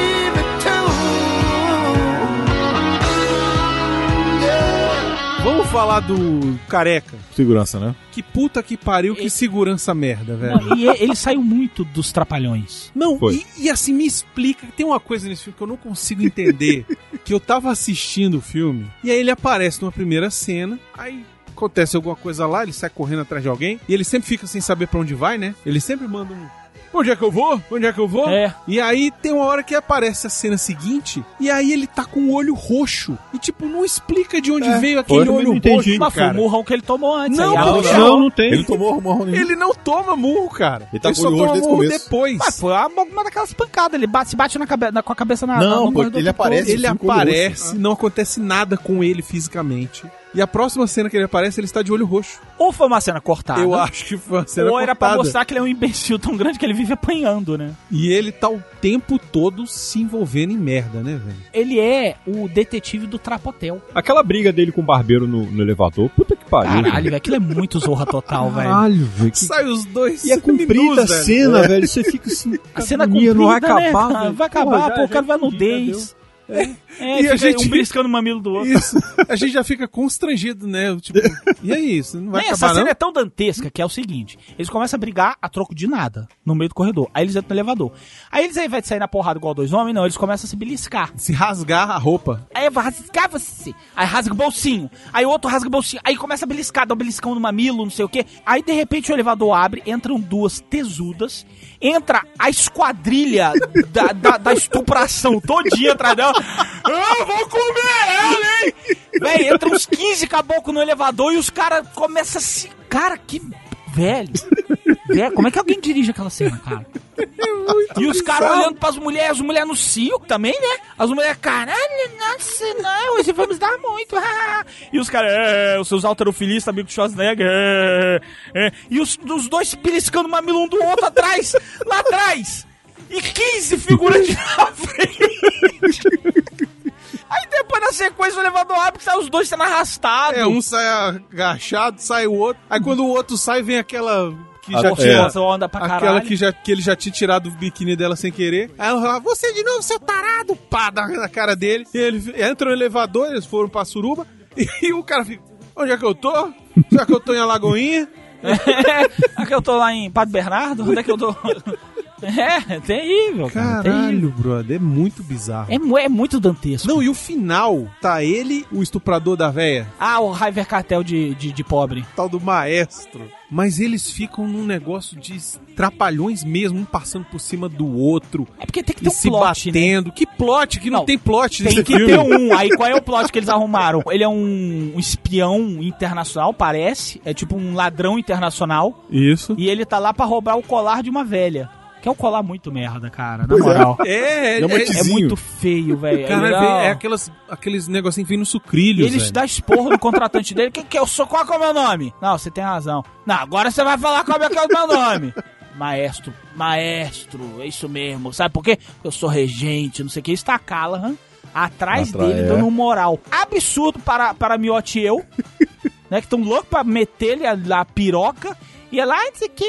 Vamos falar do careca. Segurança, né? Que puta que pariu, que segurança merda, velho. Não, e ele saiu muito dos Trapalhões. Não, e assim, me explica, tem uma coisa nesse filme que eu não consigo entender, que eu tava assistindo o filme, e aí ele aparece numa primeira cena, aí acontece alguma coisa lá, ele sai correndo atrás de alguém, e ele sempre fica sem saber pra onde vai, né? Ele sempre manda um... Onde é que eu vou? Onde é que eu vou? É. E aí tem uma hora que aparece a cena seguinte, e aí ele tá com o olho roxo. E tipo, não explica de onde veio aquele olho roxo. Mas foi o murrão que ele tomou antes. Não tem. Ele tomou murro nenhum. Ele não toma murro, cara. Ele tá com o olho roxo desde o começo. Depois. Mas foi uma daquelas pancadas. Ele se bate com a cabeça na... Não, pô, ele aparece. Ele aparece, não acontece nada com ele fisicamente. E a próxima cena que ele aparece, ele está de olho roxo. Ou foi uma cena cortada. Eu acho que foi uma cena cortada. Ou era pra mostrar que ele é um imbecil tão grande que ele vive apanhando, né? E ele tá o tempo todo se envolvendo em merda, né, velho? Ele é o detetive do Trapotel. Aquela briga dele com o barbeiro no elevador, puta que pariu. Caralho, velho, aquilo é muito Zorra Total, velho. Caralho, velho. Sai os dois. E é comprida a cena, velho. Você fica assim... A cena comprida, não vai acabar, né? velho. Vai acabar, pô, o cara vai nudez. E a gente um beliscando o mamilo do outro. Isso. A gente já fica constrangido, né? Tipo, e é isso, não vai acabar, essa cena não? é tão dantesca que é o seguinte: eles começam a brigar a troco de nada no meio do corredor. Aí eles entram no elevador. Aí eles, ao invés de sair na porrada igual dois homens, não, eles começam a se beliscar. Se rasgar a roupa. Aí eu vou rasgar você. Aí rasga o bolsinho. Aí o outro rasga o bolsinho. Aí começa a beliscar, dá um beliscão no mamilo, não sei o quê. Aí de repente o elevador abre, entram duas tesudas, entra a esquadrilha da estupração todinha atrás dela. Eu vou comer ela, hein? Véi, entra uns 15 caboclos no elevador e os caras começam a se... Cara, que... Velho, como é que alguém dirige aquela cena, cara? E os caras olhando pras mulheres, as mulheres no cio também, né? As mulheres, caralho, nossa, não, hoje vamos dar muito. E os caras, os seus alterofilistas, amigo do Schwarzenegger. E os dois beliscando o mamilo um do outro atrás, lá atrás. E 15 figurantes na frente. Aí depois na sequência o elevador abre e sai os dois sendo arrastados. Um sai agachado, sai o outro. Aí quando o outro sai, vem aquela... Que já tinha onda pra aquela caralho. que ele já tinha tirado o biquíni dela sem querer. Aí ela fala, você de novo, seu tarado! Pá, na cara dele. E ele entra no elevador, eles foram pra Suruba. E o cara fica, onde é que eu tô? Será que eu tô em Alagoinha? Aqui eu tô lá em Padre Bernardo? Onde é que eu tô? É terrível, cara. Caralho, brother, é muito bizarro. É muito dantesco. Não, e o final, tá ele, o estuprador da véia. Ah, o Raiver Cartel de pobre. Tal do maestro. Mas eles ficam num negócio de trapalhões mesmo, um passando por cima do outro. É porque tem que ter um se plot, batendo. Né? Que plot? Que não tem plot nesse filme. Tem que ter um. Aí qual é o plot que eles arrumaram? Ele é um espião internacional, parece. É tipo um ladrão internacional. Isso. E ele tá lá pra roubar o colar de uma velha. Que é um colar muito merda, cara, na moral. É muito feio, velho. Cara, aqueles negocinhos que vem no sucrilho. E ele dá esporro no contratante dele. Que eu sou? Qual é o meu nome? Não, você tem razão. Não, agora você vai falar qual é o meu nome. Maestro, é isso mesmo. Sabe por quê? Porque eu sou regente, não sei o que. Está a Callahan atrás dele, dando um moral absurdo para Miotti e eu, né? Que estão loucos pra meter-lhe a piroca. E ela, isso aqui,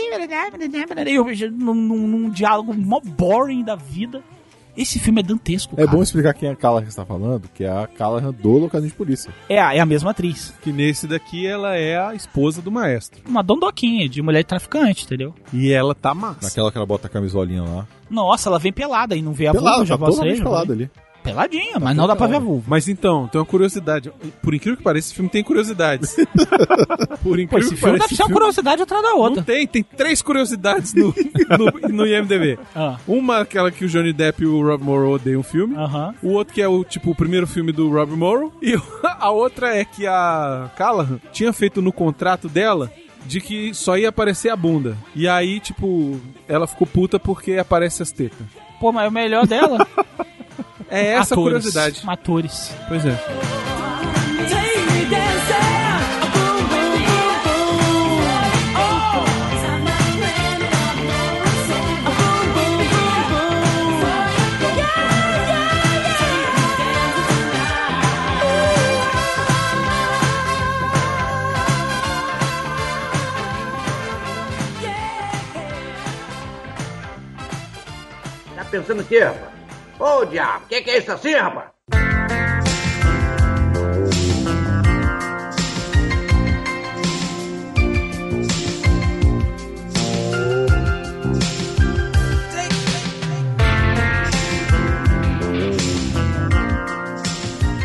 num diálogo mó boring da vida. Esse filme é dantesco, cara. É bom explicar quem é a Callahan que você tá falando, que é a Callahan do Loucadinho de Polícia. É a mesma atriz. Que nesse daqui ela é a esposa do maestro. Uma dondoquinha de mulher traficante, entendeu? E ela tá massa. Naquela que ela bota a camisolinha lá. Nossa, ela vem pelada e não vê a pelada, vulva, já tá totalmente pelada ali. Peladinha, mas não dá pra ver a vulva. Mas então, tem uma curiosidade. Por incrível que pareça, esse filme tem curiosidades. Por incrível que pareça. Deve ser uma curiosidade atrás da outra. Não tem 3 curiosidades no IMDb. Uma, aquela que o Johnny Depp e o Rob Morrow odeiam o filme. O outro que é o primeiro filme do Rob Morrow. E a outra é que a Callahan tinha feito no contrato dela de que só ia aparecer a bunda. E aí, ela ficou puta porque aparece as tetas. Pô, mas o melhor dela... É essa a curiosidade. Atores. Pois é. Tá pensando o quê, rapaz? Ô, diabo, que é isso assim, rapaz?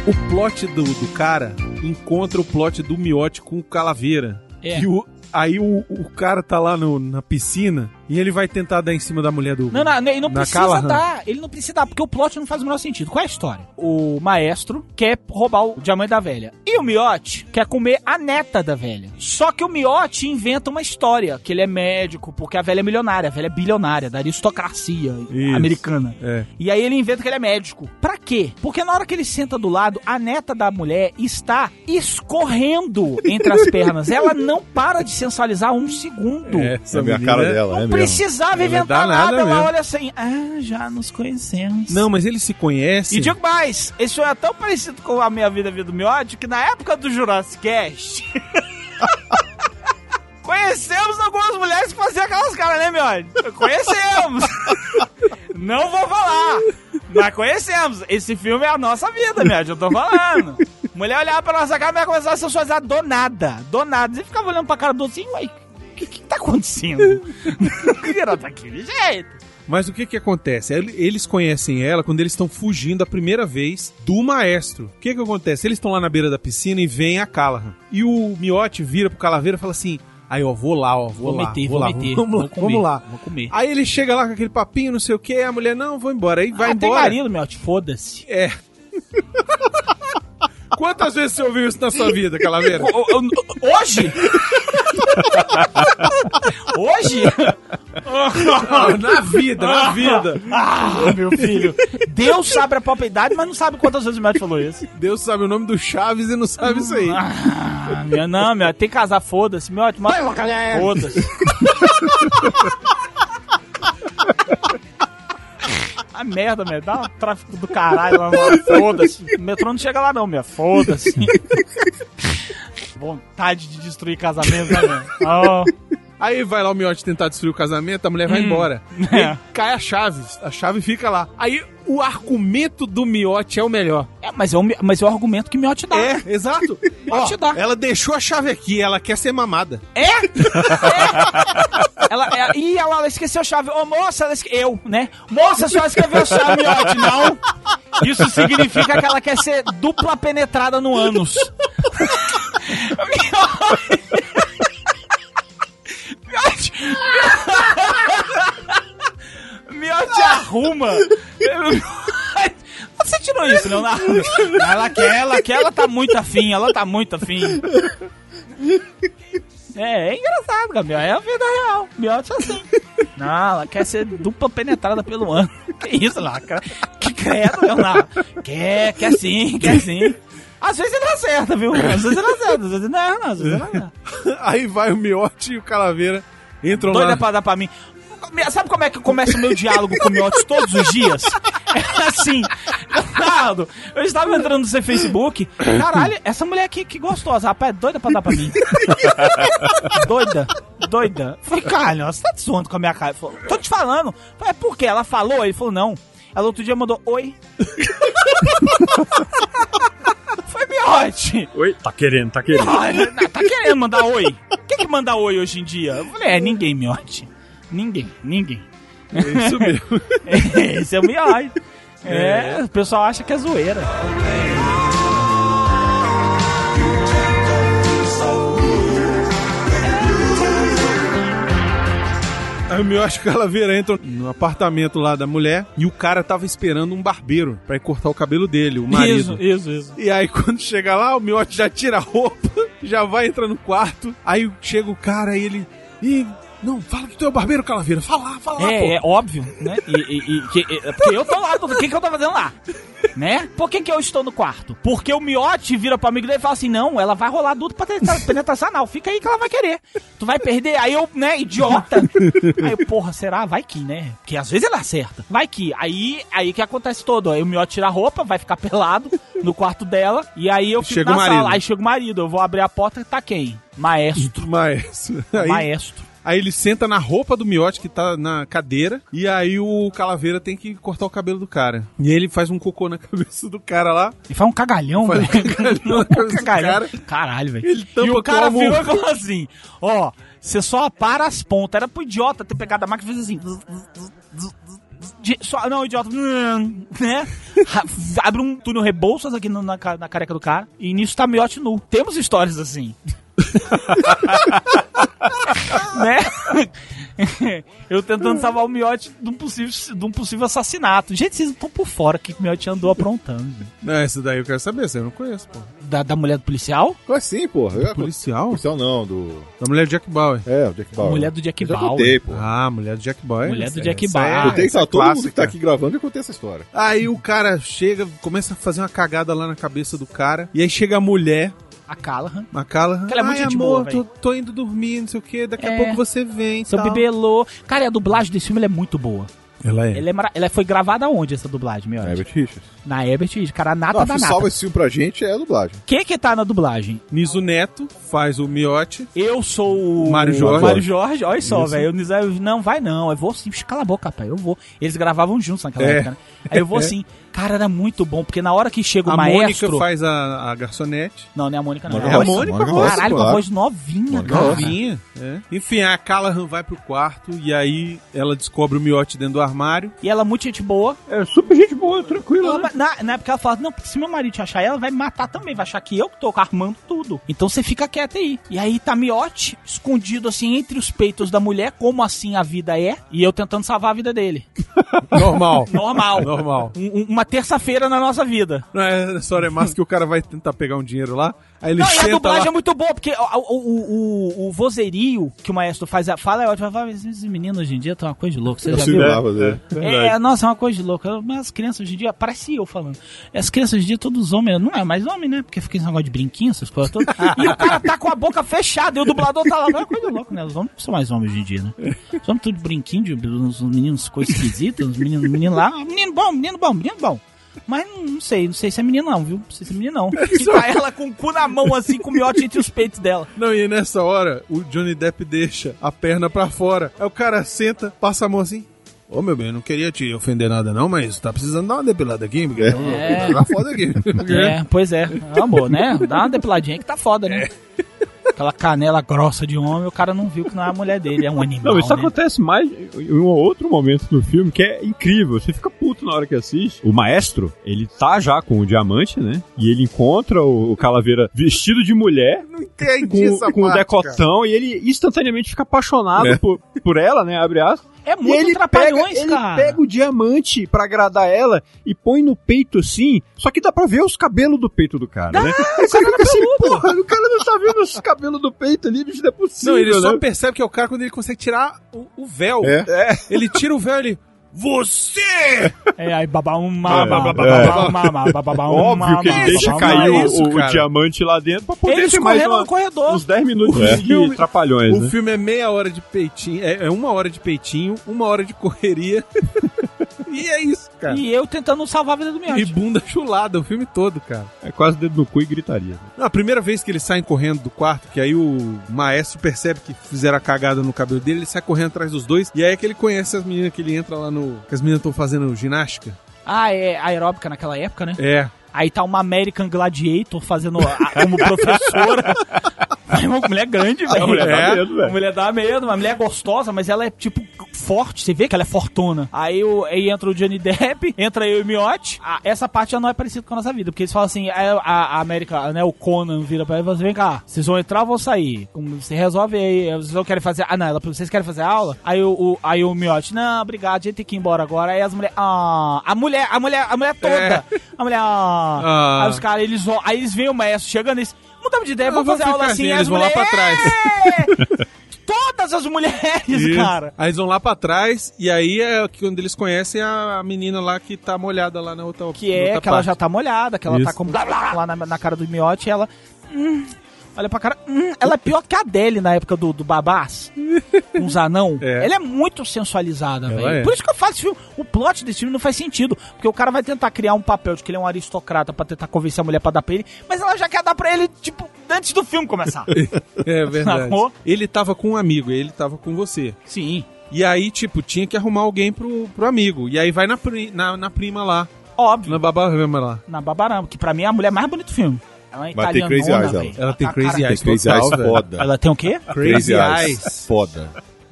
O plot do cara encontra o plot do Miotti com o Calaveira. É. Que aí o cara tá lá na piscina e ele vai tentar dar em cima da mulher do... Não, ele não precisa Callahan. dar. Ele não precisa dar, porque o plot não faz o menor sentido. Qual é a história? O maestro quer roubar o diamante da velha. E o Miotti quer comer a neta da velha. Só que o Miotti inventa uma história, que ele é médico, porque a velha é milionária, a velha é bilionária, da aristocracia americana. É. E aí ele inventa que ele é médico. Pra quê? Porque na hora que ele senta do lado, a neta da mulher está escorrendo entre as pernas. Ela não para de sensualizar um segundo. Essa é a minha cara dela, Não precisava Ela inventar dá nada nada, ela mesmo. olha assim, já nos conhecemos. Não, mas eles se conhecem. E digo mais, esse é tão parecido com a minha vida do Miotti, que na época do Jurassic Cast, conhecemos algumas mulheres que faziam aquelas caras, né, Miotti? Conhecemos. Não vou falar, mas conhecemos. Esse filme é a nossa vida, Miotti, eu tô falando. Mulher olhava pra nossa cara e ia começar a sensualizar do nada. Você ficava olhando pra cara do outro assim, uai, o que tá acontecendo? Era daquele jeito. Mas o que acontece? Eles conhecem ela quando eles estão fugindo a primeira vez do maestro. O que acontece? Eles estão lá na beira da piscina e vem a Callahan. E o Miotti vira pro Calaveira e fala assim... Aí, vou lá. Vamos lá. Vou comer. Aí ele chega lá com aquele papinho, não sei o que, a mulher, não, vou embora. Aí vai embora. Tem marido, Miotti, foda-se. É. Quantas vezes você ouviu isso na sua vida, Calaveira? Hoje? Hoje? Na vida. Meu filho. Deus sabe a própria idade, mas não sabe quantas vezes o Miotti falou isso. Deus sabe o nome do Chaves e não sabe isso aí. Não, Miotti, tem que casar, foda-se. Miotti, foda-se. A merda, meu. Dá um tráfico do caralho lá. Foda-se. O metrô não chega lá não, meu. Foda-se. Vontade de destruir casamento, né, meu? Oh. Aí vai lá o Miotti tentar destruir o casamento, a mulher vai embora. E aí cai a chave fica lá. Aí o argumento do Miotti é o melhor. Mas é o argumento que Miotti dá. É, exato. Miotti dá. Ela deixou a chave aqui, ela quer ser mamada. Ela esqueceu a chave. Ô, moça, né? Moça, a senhora escreveu a chave, Miotti. Não. Isso significa que ela quer ser dupla penetrada no ânus. Miotti arruma. Você tirou isso, Leonardo? Ela tá muito afim. É engraçado, Gabriel. É a vida real. Miotti é assim. Não, ela quer ser dupla penetrada pelo ano. Que isso, lá? Que credo, Leonardo. Quer sim. Às vezes ele acerta, viu? Às vezes ele não erra. Aí vai o Miotti e o Calaveira entram Doida lá. pra dar pra mim. Sabe como é que começa o meu diálogo com o Miotti todos os dias? É assim, Leonardo, eu estava entrando no seu Facebook, caralho, essa mulher aqui, que gostosa, rapaz, é doida pra dar pra mim. Doida. Falei, caralho, você tá te zoando com a minha cara? Falei, tô te falando. Falei, é por quê? Ela falou? Ele falou, não. Ela outro dia mandou, oi. Foi Miotti. Oi? Tá querendo. Tá querendo mandar oi? Quem que manda oi hoje em dia? Eu falei, ninguém, Miotti. Ninguém. É isso mesmo. Esse é o Miotti. O pessoal acha que é zoeira. Aí o Miotti e o Calaveira entram no apartamento lá da mulher e o cara tava esperando um barbeiro pra ir cortar o cabelo dele, o marido. Isso. E aí quando chega lá, o Miotti já tira a roupa, já vai entrar no quarto. Aí chega o cara e ele... Não, fala que tu é o barbeiro, Calaveira. Fala lá, pô. É óbvio, né? Porque eu tô lá, o que eu tô fazendo lá? Né? Por que eu estou no quarto? Porque o Miotti vira pro amigo dele e fala assim, não, ela vai rolar adulto pra penetração anal, fica aí que ela vai querer. Tu vai perder, aí eu, né, idiota. Aí eu, porra, será? Vai que, né? Porque às vezes ele acerta. Vai que. Aí que acontece todo, aí o Miotti tira a roupa, vai ficar pelado no quarto dela, e aí eu fico na sala, aí chega o marido, eu vou abrir a porta e tá quem? Maestro. Aí ele senta na roupa do Miotti, que tá na cadeira, e aí o Calaveira tem que cortar o cabelo do cara. E ele faz um cocô na cabeça do cara lá. Ele faz um cagalhão, velho. Caralho, velho. E o cara virou e falou assim, você só para as pontas. Era pro idiota ter pegado a máquina e fez assim. Não, idiota. Né? Abre um túnel Rebouças aqui na careca do cara. E nisso tá miote nu. Temos histórias assim. Né? Eu tentando salvar o miote de um possível assassinato. Gente, vocês não estão por fora que o miote andou aprontando. Não, essa daí eu quero saber, eu não conheço, pô. Da mulher do policial? Sim, porra. Policial? Policial não, da mulher do Jack Bauer. É, o Jack Bauer. Mulher do Jack Bauer. Contei, pô. Mulher do Jack Bauer. Mulher do Jack Bauer. Eu tenho que todo mundo que tá aqui gravando, eu contei essa história. Aí o cara chega, começa a fazer uma cagada lá na cabeça do cara, e aí chega a mulher... A Callahan. Que ela é muito gente boa, tô indo dormir, não sei o que, daqui a pouco você vem. Seu bibelô. Cara, a dublagem desse filme é muito boa. Ela é. Ela foi gravada onde, essa dublagem, meu? Na Herbert Richards. Na Herbert Richards, cara, a nata da nata. Salva esse filme pra gente é a dublagem. Quem que tá na dublagem? Niso Neto faz o miote. Eu sou o... Mário Jorge. Olha só, velho. Não, vai não. Eu vou assim, cala a boca, rapaz. Eu vou. Eles gravavam juntos naquela época, né? Aí eu vou assim... Cara, era muito bom, porque na hora que chega o maestro... A Mônica faz a garçonete. Não é a Mônica, não. É a Mônica Rossi. Caralho, com a voz novinha, cara. Novinha, é. Enfim, a Callahan vai pro quarto e aí ela descobre o miote dentro do armário. E ela é muito gente boa. É super gente boa, tranquila. Né? Na época ela fala, não, porque se meu marido te achar ela, vai me matar também, vai achar que eu que tô armando tudo. Então você fica quieto aí. E aí tá miote escondido assim entre os peitos da mulher, como assim a vida é, e eu tentando salvar a vida dele. Normal. Uma terça-feira na nossa vida. Não é, a história é massa que o cara vai tentar pegar um dinheiro lá, aí ele não, senta e a dublagem lá. É muito boa, porque o vozerio que o maestro fala é ótimo. Fala, esses meninos hoje em dia estão uma coisa de louco. Você já viu? Nossa, é uma coisa de louco. Mas as crianças hoje em dia, parece eu falando. As crianças hoje em dia, todos homens, não é mais homem, né? Porque fica esse negócio de brinquinho, essas coisas todas. E o cara tá com a boca fechada, e o dublador tá lá. É uma coisa louca, né? Os homens não são mais homens hoje em dia, né? Os homens tudo de brinquinho, os meninos coisas esquisitas, os meninos lá. Menino bom. Mas não sei se é menino não, viu? Não sei se é menino não. E tá ela com o cu na mão, assim, com o miote entre os peitos dela. Não, e nessa hora, o Johnny Depp deixa a perna pra fora. Aí o cara senta, passa a mão assim. Ô, meu bem, eu não queria te ofender nada não, mas tá precisando dar uma depilada aqui, porque tá foda aqui. Pois é. Amor, né? Dá uma depiladinha que tá foda, né? Aquela canela grossa de homem, o cara não viu que não é a mulher dele, é um animal. Não, isso acontece mais em um outro momento do filme que é incrível. Você fica puto na hora que assiste. O maestro, ele tá já com o diamante, né? E ele encontra o Calaveira vestido de mulher. Não entendi essa com o decotão, cara. E ele instantaneamente fica apaixonado por ela, né? Abre aspas. É muito trapalhões, cara. Ele pega o diamante pra agradar ela e põe no peito assim, só que dá pra ver os cabelos do peito do cara, né? O cara fica assim, porra, o cara não tá vendo os cabelos do peito ali, bicho, não é possível. Não, ele só percebe que é o cara quando ele consegue tirar o véu. Ele tira o véu e ele... Você! Aí óbvio que ele deixa cair o diamante lá dentro pra poder ter mais uns 10 minutos de trapalhões. O filme é meia hora de peitinho, é 1 hora de peitinho, 1 hora de correria. E é isso, cara. E eu tentando salvar a vida do miote. E bunda chulada, o filme todo, cara. É quase dedo no cu e gritaria. Não, a primeira vez que eles saem correndo do quarto, que aí o maestro percebe que fizeram a cagada no cabelo dele, ele sai correndo atrás dos dois, e aí é que ele conhece as meninas, que ele entra lá no... que as meninas estão fazendo ginástica. É aeróbica naquela época, né? É. Aí tá uma American Gladiator fazendo como professora. Uma mulher grande, velho. Uma mulher dá medo, uma mulher gostosa, mas ela é tipo forte, você vê que ela é fortuna. Aí entra o Johnny Depp, entra eu e o Miotti. Essa parte já não é parecida com a nossa vida, porque eles falam assim, a América, né, o Conan vira pra ele e fala assim, vem cá, vocês vão entrar ou vão sair? Você resolve aí, vocês não querem fazer... vocês querem fazer aula? Aí o Miotti, não, obrigado, a gente tem que ir embora agora. Aí as mulheres, a mulher toda. A mulher, Aí os caras, eles veem o maestro chegando e eles... Mudamos de ideia, vamos fazer aula assim, eles vão lá pra trás. Todas as mulheres, cara. Aí eles vão lá pra trás, e aí é quando eles conhecem a menina lá que tá molhada lá na outra que ela já tá molhada, que ela tá com blá, blá, lá na cara do Miotti, e ela... olha pra cara, ela é pior que a Adele na época do Babás. Uns anão. Ela é muito sensualizada, velho. Por isso que eu faço esse filme. O plot desse filme não faz sentido. Porque o cara vai tentar criar um papel de que ele é um aristocrata pra tentar convencer a mulher pra dar pra ele. Mas ela já quer dar pra ele, tipo, antes do filme começar. É verdade. Ele tava com um amigo, ele tava com você. Sim. E aí, tipo, tinha que arrumar alguém pro amigo. E aí vai na prima lá. Óbvio. Na Babarama lá. Na Babarama, que pra mim é a mulher mais bonita do filme. Ela é italiana. Crazy Eyes, ela tem Crazy Eyes foda. Ela tem o quê? Crazy Eyes foda.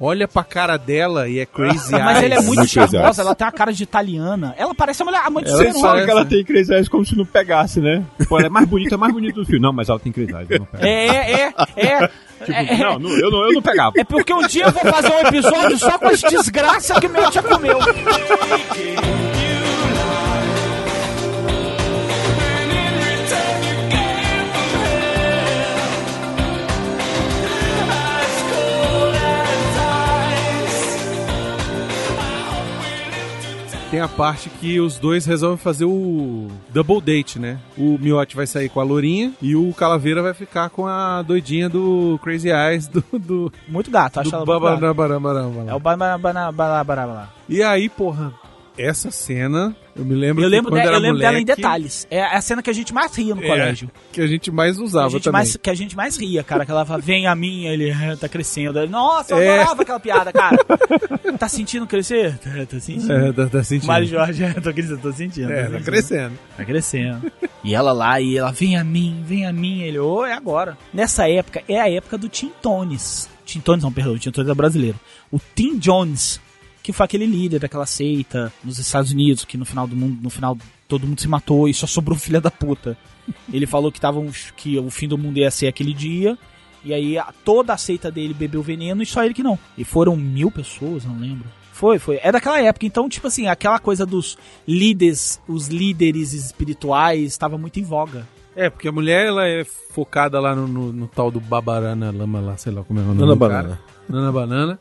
olha pra cara dela e é crazy eyes. Mas ela é muito charmosa, eyes. ela tem uma cara de italiana. Ela parece uma mulher muito Ela serena. fala que ela tem crazy eyes como se não pegasse, né? Pô, ela é mais bonita do filme. Não, mas ela tem crazy eyes, eu não pego. Tipo, eu não pegava. É porque um dia eu vou fazer um episódio só com as desgraças que meu tia comeu. Tem a parte que os dois resolvem fazer o double date, né? O Miotti vai sair com a lourinha e o Calaveira vai ficar com a doidinha do Crazy Eyes do Muito gato, acho ela muito gato. É o Banabarabara. E aí, porra, essa cena, eu me lembro Eu que lembro quando era dela em moleque, detalhes. É a cena que a gente mais ria no colégio. que a gente mais usava também. Que a gente mais ria, cara. Que ela fala, vem a mim, ele tá crescendo. Ele, nossa, eu adorava aquela piada, cara. Tá sentindo crescer? Tá sentindo. Tá sentindo. Mário Jorge, tô sentindo. Tá crescendo. Tá crescendo. E ela lá, e ela, vem a mim. Ele, é agora. Nessa época, é a época do Tim Tones. Tim Tones é brasileiro. O Tim Jones, que foi aquele líder daquela seita nos Estados Unidos, que no final todo mundo se matou e só sobrou filha da puta. Ele falou que o fim do mundo ia ser aquele dia, e aí toda a seita dele bebeu veneno e só ele que não. E foram 1000 pessoas, não lembro. Foi. É daquela época, então, tipo assim, aquela coisa dos líderes, os líderes espirituais, estava muito em voga. É, porque a mulher, ela é focada lá no tal do Babarana Lama lá, sei lá como é o nome do cara. Nana Banana.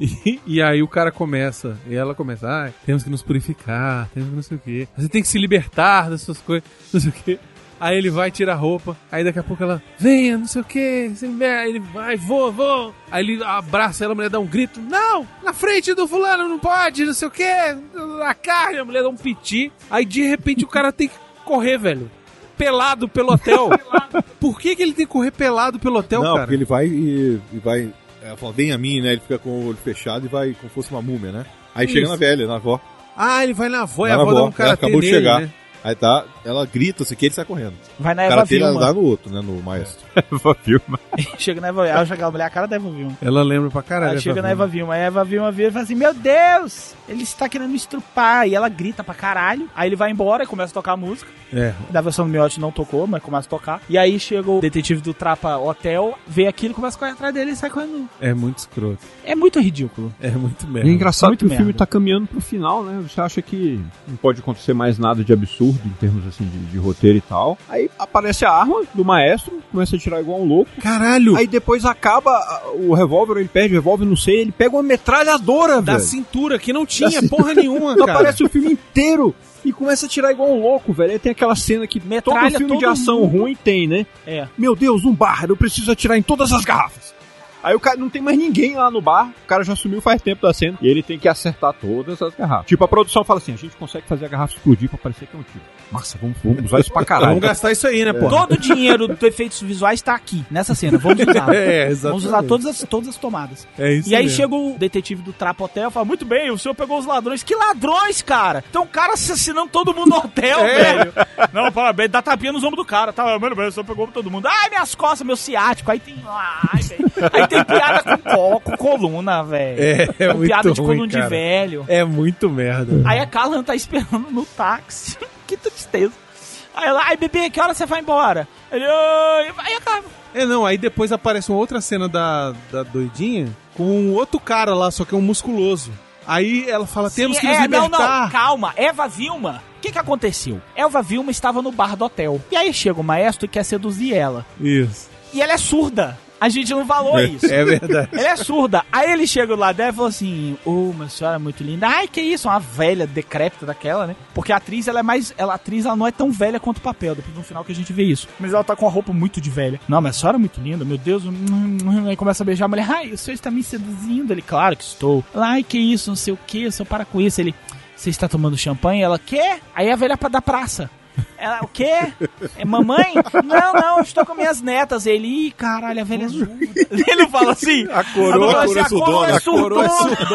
E aí o cara começa, e ela começa, temos que nos purificar, temos que não sei o quê. Você tem que se libertar dessas coisas, não sei o quê. Aí ele vai, tira a roupa, aí daqui a pouco ela, venha, não sei o quê. Aí ele vai, vou. Aí ele abraça ela, a mulher dá um grito, não, na frente do fulano não pode, não sei o quê. Na carne, a mulher dá um piti. Aí de repente o cara tem que correr, velho. Pelado pelo hotel. Por que ele tem que correr pelado pelo hotel, cara? Não, porque ele vai e vai... Ela fala, vem a mim, né? Ele fica com o olho fechado e vai como se fosse uma múmia, né? Aí chega na velha, na avó. Ah, ele vai na avó, e a avó dá um cara acabou de nele, chegar. né? Aí tá, ela grita, assim, que ele sai correndo. Vai na o Eva cara dele Vilma. dá no outro, né? No maestro. Eva Vilma. Chega na Eva Vilma, ela chega a mulher, a cara da Eva Vilma. Ela lembra pra caralho. Ela chega na Eva Vilma, aí a Eva Vilma vira e fala assim, meu Deus, ele está querendo me estrupar. E ela grita pra caralho, aí ele vai embora e começa a tocar a música. Da versão do Miotti não tocou, mas começa a tocar. E aí chega o detetive do Trapa Hotel, vê aquilo, começa a correr atrás dele e sai correndo. É muito escroto. É muito ridículo. É muito merda. É engraçado muito que merda. o filme tá caminhando pro final, né? Você acha que não pode acontecer mais nada de absurdo em termos assim de roteiro e tal. Aí aparece a arma do maestro, começa a tirar igual um louco. Caralho! Aí depois acaba o revólver, ele perde o revólver, não sei, ele pega uma metralhadora, Da velho. cintura, que não tinha porra nenhuma, cara. Aparece o filme inteiro. E começa a tirar igual um louco, velho. Aí tem aquela cena que Metralha todo filme de todo ação mundo. ruim tem, né? É. Meu Deus, um bar, eu preciso atirar em todas as garrafas. Aí o cara não tem mais ninguém lá no bar, o cara já sumiu faz tempo da cena, e ele tem que acertar todas as garrafas. Tipo, a produção fala assim, a gente consegue fazer a garrafa explodir pra parecer que é um tiro. Nossa, vamos usar isso pra caralho. Vamos gastar isso aí, né, pô? Todo o dinheiro dos efeitos visuais tá aqui, nessa cena. Vamos usar. Exatamente. Vamos usar todas as tomadas. É isso E aí mesmo. chega o detetive do Trapa Hotel e fala, muito bem, o senhor pegou os ladrões. Que ladrões, cara? Tem um cara assassinando todo mundo no hotel, velho. Não, parabéns, dá tapinha nos ombros do cara. Tá, mano, o senhor pegou todo mundo. Ai, minhas costas, meu ciático. Aí tem... Ai, velho. Aí tem piada com coluna, velho. É muito piada de ruim, coluna cara. de velho. É muito merda. Aí a Callahan tá esperando no táxi. Que tristeza. Aí ela, ai, bebê, que hora você vai embora? Ele, aí acaba. Não, aí depois aparece uma outra cena da doidinha com um outro cara lá, só que é um musculoso. Aí ela fala, temos que nos libertar. Não, calma, Eva Vilma. O que aconteceu? Eva Vilma estava no bar do hotel. E aí chega o maestro e quer seduzir ela. Isso. E ela é surda. A gente não falou isso. É verdade. Ela é surda. Aí ele chega lá dela e fala assim, uma senhora muito linda. Ai, que isso, uma velha decrépita daquela, né? Porque a atriz, ela não é tão velha quanto o papel, depois no final que a gente vê isso. Mas ela tá com a roupa muito de velha. Não, mas a senhora é muito linda, meu Deus. Aí começa a beijar a mulher. Ai, o senhor está me seduzindo. Ele, claro que estou. Ela, ai, que isso, não sei o que, só para com isso. Ele, você está tomando champanhe? Ela, quê? Aí a velha da praça. Ela, o quê? É mamãe? Não, eu estou com minhas netas. Ele, ih, caralho, a velha é surda. Ele não fala assim. A coroa é surdona. A coroa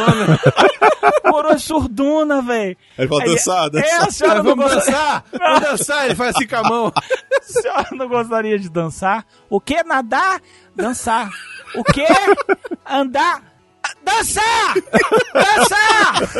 é surdona, velho. Ele fala, dançar. A senhora não Vamos gosta... dançar! Vamos dançar! Ele faz assim com a mão. A senhora não gostaria de dançar? O quê? Nadar? Dançar. O quê? Andar? Dançar! Dançar!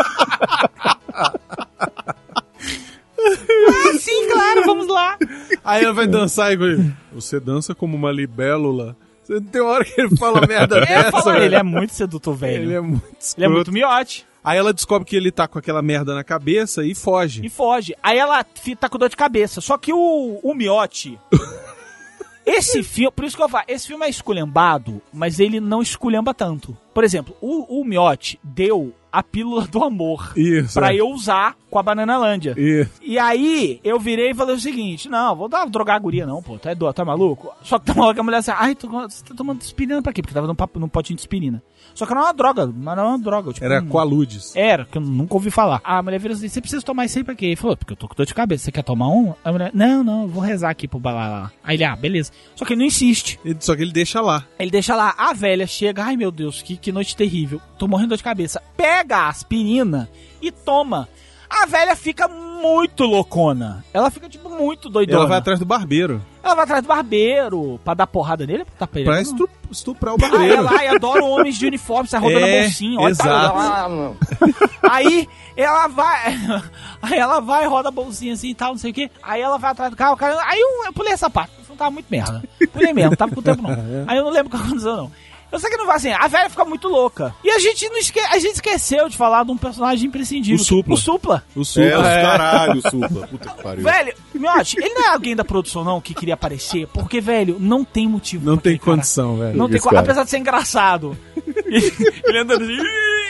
Ah, sim, claro, vamos lá. Aí ela vai dançar e você dança como uma libélula. Tem uma hora que ele fala merda dessa. Ele é muito sedutor, velho. Ele é muito escroto. Ele é muito miote. Aí ela descobre que ele tá com aquela merda na cabeça e foge. Aí ela tá com dor de cabeça. Só que o miote... Esse filme, por isso que eu falo, esse filme é esculhambado, mas ele não esculhamba tanto. Por exemplo, o miote deu a pílula do amor pra eu usar com a Bananalândia. E aí, eu virei e falei o seguinte, não, vou drogar a guria não, pô, tá maluco? Só que tá maluco, a mulher assim, você tá tomando aspirina pra quê? Porque tava num potinho de aspirina. Só que não era uma droga. Tipo, era Qualudes. Era, que eu nunca ouvi falar. A mulher virou assim, você precisa tomar isso aí pra quê? Ele falou, porque eu tô com dor de cabeça, você quer tomar um? A mulher, não, eu vou rezar aqui pro balá. Aí ele, beleza. Só que ele não insiste. Só que ele deixa lá. A velha chega, ai meu Deus, que noite terrível. Tô morrendo de dor de cabeça. Pega a aspirina e toma. A velha fica muito loucona. Ela fica, tipo, muito doidona. Ela vai atrás do barbeiro. Pra dar porrada nele? Pra estuprar o barbeiro. Ela adora homens de uniforme, sai roubando a bolsinha. Olha, exato. Aí ela vai, roda a bolsinha assim e tal, não sei o que. Aí ela vai atrás do carro, aí eu pulei essa parte. Não tava muito merda. Pulei mesmo, não tava com o tempo não. Aí eu não lembro o que aconteceu não. Eu sei que não vai assim, a velha fica muito louca. E a gente esqueceu de falar de um personagem imprescindível. O Supla. Caralho, o Supla. Puta que pariu. Velho, Miotti, ele não é alguém da produção não que queria aparecer, porque, velho, não tem motivo. Não tem condição, velho. Não tem condição, apesar de ser engraçado. Ele andando assim...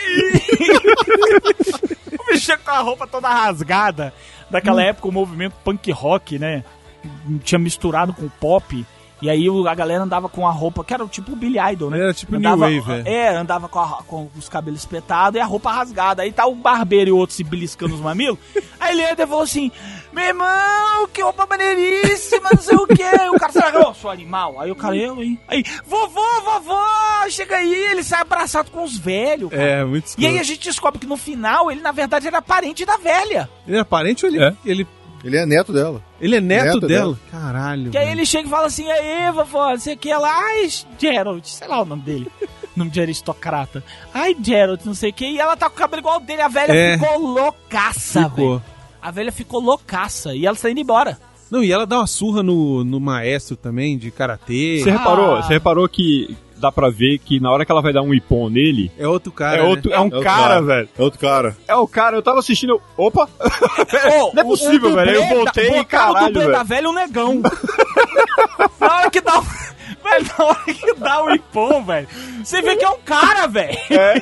O bicho com a roupa toda rasgada. Daquela época, o movimento punk rock, né? Tinha misturado com pop. E aí a galera andava com a roupa, que era tipo o Billy Idol, né? Era tipo andava, New Wave, andava com os cabelos espetados e a roupa rasgada. Aí tá o barbeiro e o outro se beliscando os mamilos. Aí ele entra e falou assim, meu irmão, que roupa maneiríssima, não sei o que. O cara falou, sou animal. Aí o cara, hein? Aí, vovó, chega aí. Ele sai abraçado com os velhos, cara. Muito escuro. E aí a gente descobre que no final, ele na verdade era parente da velha. Ele era parente ou ele é neto dela. Ele é neto dela? Caralho. Que aí ele chega e fala assim, aí, vovó, não sei o que, ela, Gerald, sei lá o nome dele. O nome de aristocrata. Gerald, não sei o que, e ela tá com o cabelo igual o dele, a velha ficou loucaça, velho. A velha ficou loucaça, e ela está indo embora. Não, e ela dá uma surra no maestro também, de karatê. Você reparou que dá pra ver que na hora que ela vai dar um ipom nele... É outro cara, É um cara, velho. É outro cara. É o cara, eu tava assistindo... Opa! Não é possível, velho. Eu voltei e caralho, o dublê da velha, um negão. Na hora que dá... Velho, na hora que dá o ipom, velho, você vê que é um cara, velho.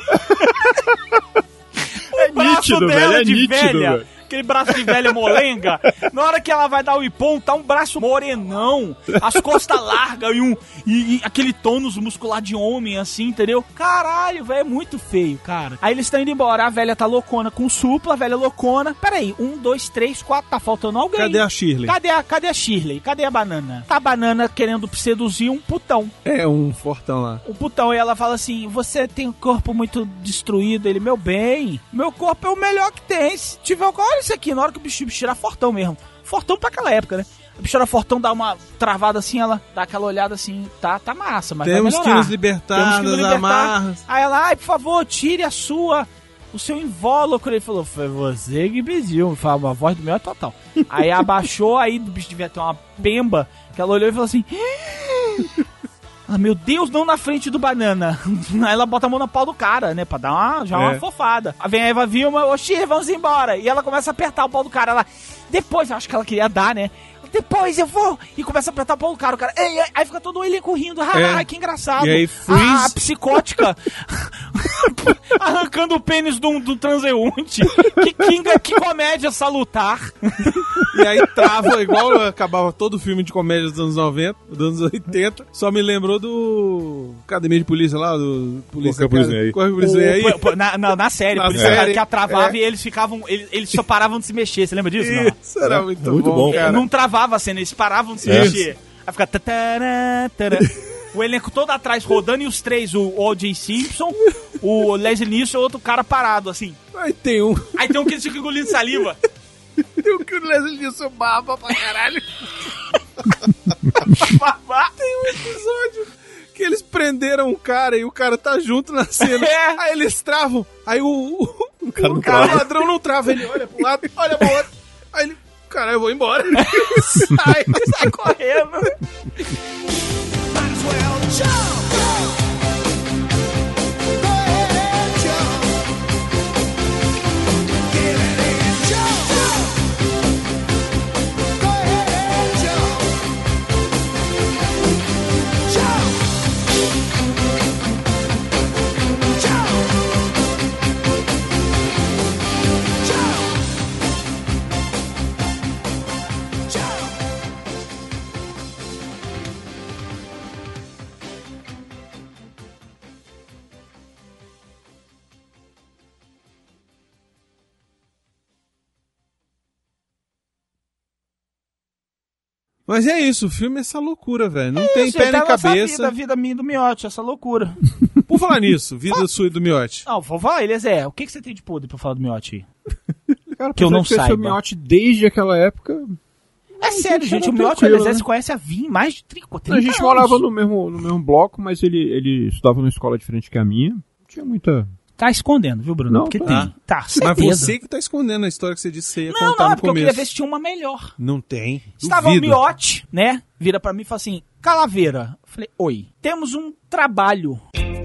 É nítido, velho. É nítido, velho. Aquele braço de velha molenga. Na hora que ela vai dar o ipom, tá um braço morenão, as costas largas e aquele tônus muscular de homem, assim, entendeu? Caralho, velho, é muito feio, cara. Aí eles estão indo embora, a velha tá loucona com o Supla, a velha loucona. Peraí, 1, 2, 3, 4, tá faltando alguém. Cadê a Shirley? Cadê a Shirley? Cadê a Banana? Tá a Banana querendo seduzir um putão. Um fortão lá. Um putão, e ela fala assim, você tem um corpo muito destruído. Ele, meu bem, meu corpo é o melhor que tem. Se tiver olha isso aqui, na hora que o bicho era fortão mesmo. Fortão pra aquela época, né? O bicho era fortão, dá uma travada assim, ela dá aquela olhada assim, tá massa, mas temos que nos libertar das amarras. Aí ela, por favor, tire o seu invólucro. Ele falou, foi você que pediu. Fala, uma voz do meu é total. Aí abaixou, aí o bicho devia ter uma pemba, que ela olhou e falou assim... meu Deus, não na frente do Banana. Aí ela bota a mão no pau do cara, né? Pra dar uma fofada. Aí vem a Eva Vilma, vamos embora. E ela começa a apertar o pau do cara. Ela, depois, eu acho que ela queria dar, né? Depois eu vou. E começa a apertar o pau do cara. O cara, aí fica todo o elenco rindo. Que engraçado. E aí, freeze. A psicótica arrancando o pênis do transeunte. Que comédia salutar. E aí trava, igual acabava todo o filme de comédia dos anos 90, dos anos 80. Só me lembrou do Academia de Polícia lá, do Polícia aí. Na série, por isso que a travava e eles ficavam. Eles só paravam de se mexer. Você lembra disso? Isso era muito bom, cara. Não travava a cena, eles paravam de se mexer. Aí fica... O elenco todo atrás rodando e os três, o O.J. Simpson, o Leslie Nielsen e outro cara parado, assim. Aí tem um que eles ficam engolindo saliva. Tem um que o Leslie Nielsen baba pra caralho. Tem um episódio que eles prenderam um cara e o cara tá junto na cena. Aí eles travam. Aí o ladrão não trava. Ele olha pro lado, olha pro outro. Aí ele, cara, eu vou embora. sai correndo. Mas é isso, o filme é essa loucura, velho. Não tem pé nem cabeça. Vida minha e do Miotti, essa loucura. Por falar nisso, vida sua e do Miotti. Não, vou falar, Eliezer, o que você tem de podre pra falar do Miotti aí? Cara, que eu não saiba. O Miotti desde aquela época... É sério, gente, o Miotti e o Eliezer se conhecem há mais de 30 anos. A gente morava no mesmo bloco, mas ele estudava numa escola diferente que a minha. Não tinha muita... Tá escondendo, viu, Bruno? Não, porque tá. tem. Tá, certeza. Mas você que tá escondendo a história que você disse que você ia contar no Não, porque começo. eu queria ver se tinha uma melhor. Não tem. Estava o Miotti, né? Vira pra mim e fala assim, Calaveira. Eu falei, oi, temos um trabalho.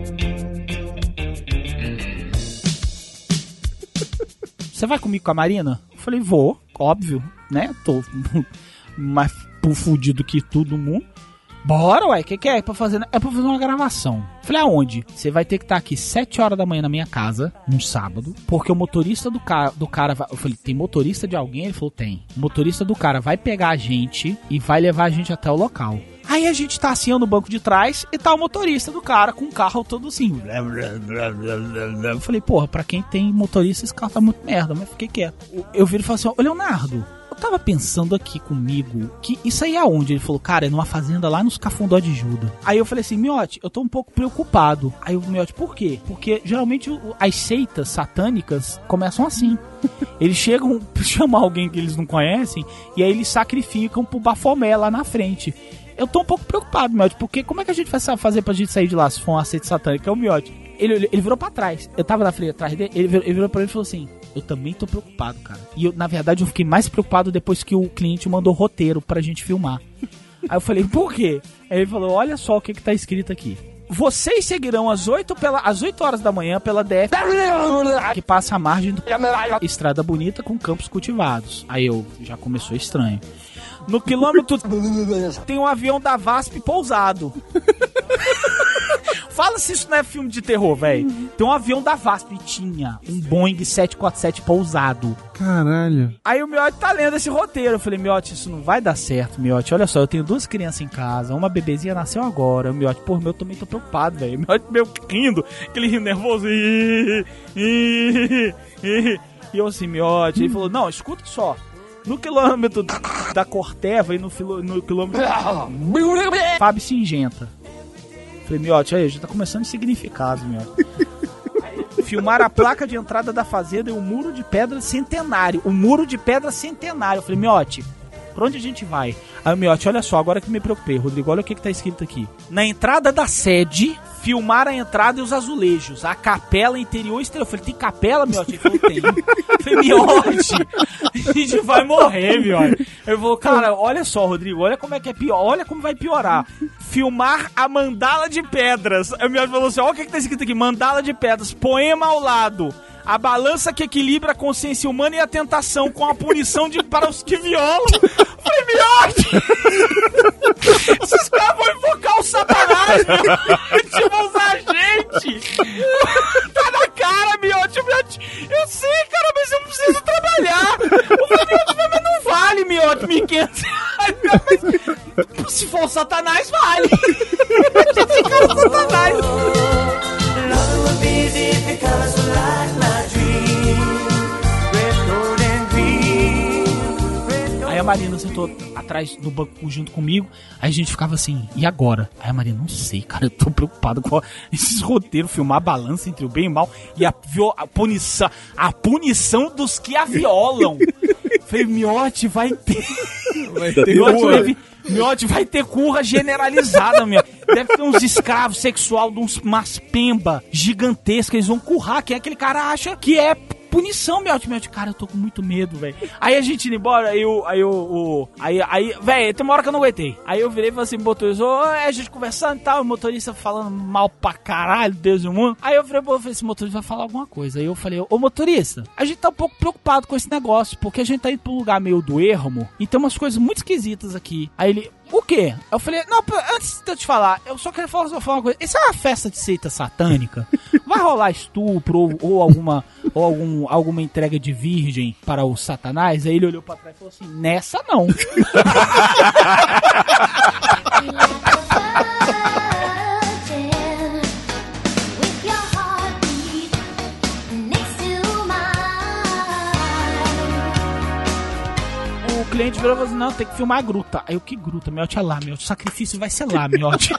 Você vai comigo com a Marina? Eu falei, vou, óbvio, né? Tô mais fudido que todo mundo. Bora, ué, o que é? É pra fazer uma gravação. Falei, aonde? Você vai ter que estar aqui 7 horas da manhã na minha casa, num sábado, porque o motorista do cara vai... Eu falei, tem motorista de alguém? Ele falou, tem. O motorista do cara vai pegar a gente e vai levar a gente até o local. Aí a gente tá assim, no banco de trás, e tá o motorista do cara com o carro todo assim. Eu falei, porra, pra quem tem motorista, esse carro tá muito merda, mas fiquei quieto. Eu viro e falei assim, ô Leonardo, eu tava pensando aqui comigo que isso aí é onde? Ele falou, cara, é numa fazenda lá nos Cafundó de Juda. Aí eu falei assim, Miotti, eu tô um pouco preocupado. Aí o Miotti, por quê? Porque geralmente as seitas satânicas começam assim. Eles chegam pra chamar alguém que eles não conhecem e aí eles sacrificam pro Bafomé lá na frente. Eu tô um pouco preocupado, Miotti, porque como é que a gente vai fazer pra gente sair de lá se for uma seita satânica? É o Miotti. Ele virou pra trás. Eu tava na frente atrás dele, ele virou pra ele e falou assim, eu também tô preocupado, cara. E na verdade eu fiquei mais preocupado depois que o cliente mandou roteiro pra gente filmar. Aí eu falei, por quê? Aí ele falou, olha só o que tá escrito aqui. Vocês seguirão às 8 horas da manhã pela DF, que passa a margem do Estrada Bonita com campos cultivados. Aí eu, já começou estranho. No quilômetro tem um avião da VASP pousado. Fala se isso não é filme de terror, velho. Tem um avião da VASP, tinha um Boeing 747 pousado. Caralho. Aí o Miotti tá lendo esse roteiro. Eu falei, Miotti, isso não vai dar certo, Miotti. Olha só, eu tenho 2 crianças em casa, uma bebezinha nasceu agora. O Miotti, porra, eu também tô preocupado, velho. O Miotti meio rindo, aquele rindo nervoso. E eu assim, Miotti, ele falou, não, escuta só. No quilômetro da Corteva e no quilômetro Fábio Singenta. Falei, Miotti, aí, já tá começando significado, Miotti. Filmaram a placa de entrada da fazenda e o muro de pedra centenário. O muro de pedra centenário. Eu falei, Miotti, pra onde a gente vai? Aí o Miotti, olha só, agora que me preocupei, Rodrigo, olha o que tá escrito aqui. Na entrada da sede, filmaram a entrada e os azulejos. A capela interior e exterior. Eu falei, tem capela, Miotti? Ele falou, tem. Eu falei, Miotti, a gente vai morrer, Miotti. Ele falou, cara, olha só, Rodrigo, olha como é que é pior, olha como vai piorar. Filmar a mandala de pedras. Aí o Miotti falou assim, olha o que tá escrito aqui, mandala de pedras, poema ao lado. A balança que equilibra a consciência humana e a tentação com a punição para os que violam. Falei, Miotti! Esses caras vão invocar o Satanás, Miotti, vão usar a gente! Tá na cara, Miotti! Eu sei, cara, mas eu preciso trabalhar! O Miotti, mas não vale, Miotti, 1.500 reais! Mas se for o Satanás, vale! Esse cara é o Satanás! Aí a Marina sentou atrás do banco junto comigo. Aí a gente ficava assim, e agora? Aí a Marina, não sei, cara, eu tô preocupado com esses roteiros, filmar a balança entre o bem e o mal e a punição dos que a violam. Falei, Miotti, vai ter Miote, vai ter curra generalizada, meu. Deve ter uns escravos sexual de umas pemba gigantescas. Eles vão currar. Quem é aquele cara acha que é punição, Miote. Cara, eu tô com muito medo, velho. Aí a gente indo embora, aí, velho, tem uma hora que eu não aguentei. Aí eu virei e falei assim, motorista, a gente conversando e tal, o motorista falando mal pra caralho, Deus do mundo. Aí eu falei, esse motorista vai falar alguma coisa. Aí eu falei, ô motorista, a gente tá um pouco preocupado com esse negócio, porque a gente tá indo pra um lugar meio do ermo e tem umas coisas muito esquisitas aqui. Aí ele, o quê? Eu falei, não, antes de eu te falar, eu só quero falar uma coisa. Isso é uma festa de seita satânica? Vai rolar estupro ou alguma entrega de virgem para o Satanás? Aí ele olhou pra trás e falou assim, nessa não. O cliente virou e falou assim, não, tem que filmar a gruta. Aí eu, que gruta? Miote é lá, Miote. O sacrifício vai ser lá, Miote.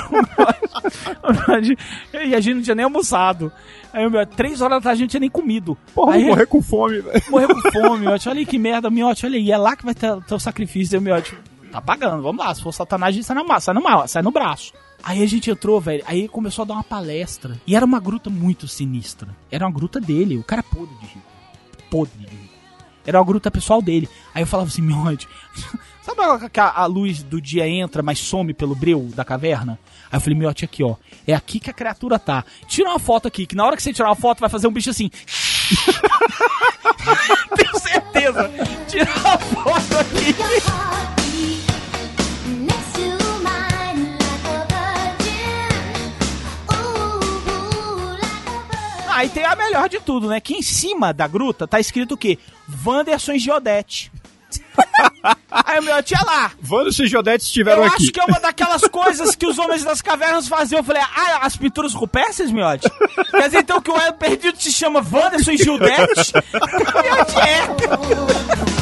E a gente não tinha nem almoçado. Aí, 3 horas da tarde a gente não tinha nem comido. Porra, aí, vou morrer com fome, velho. Morrer com fome, Miote. Olha aí que merda, Miote. Olha aí, é lá que vai ter o sacrifício. Aí o Miote, tá pagando, vamos lá. Se for Satanás, a gente sai no braço. Aí a gente entrou, velho. Aí começou a dar uma palestra. E era uma gruta muito sinistra. Era uma gruta dele. O cara é podre de rico. Podre de rico. Era uma gruta pessoal dele. Aí eu falava assim, Miote, sabe que a luz do dia entra, mas some pelo breu da caverna? Aí eu falei, Miote, aqui, ó. É aqui que a criatura tá. Tira uma foto aqui, que na hora que você tirar uma foto vai fazer um bicho assim. Tenho certeza. Tira a foto aqui. Aí tem a melhor de tudo, né? Que em cima da gruta tá escrito o quê? Wanderson e Giodete. Aí o meu tinha lá. Wanderson e Giodete estiveram aqui. Eu acho que é uma daquelas coisas que os homens das cavernas faziam. Eu falei, as pinturas rupestres, Miote? Quer dizer, então que o elo perdido se chama Wanderson e Giodete? Miote é.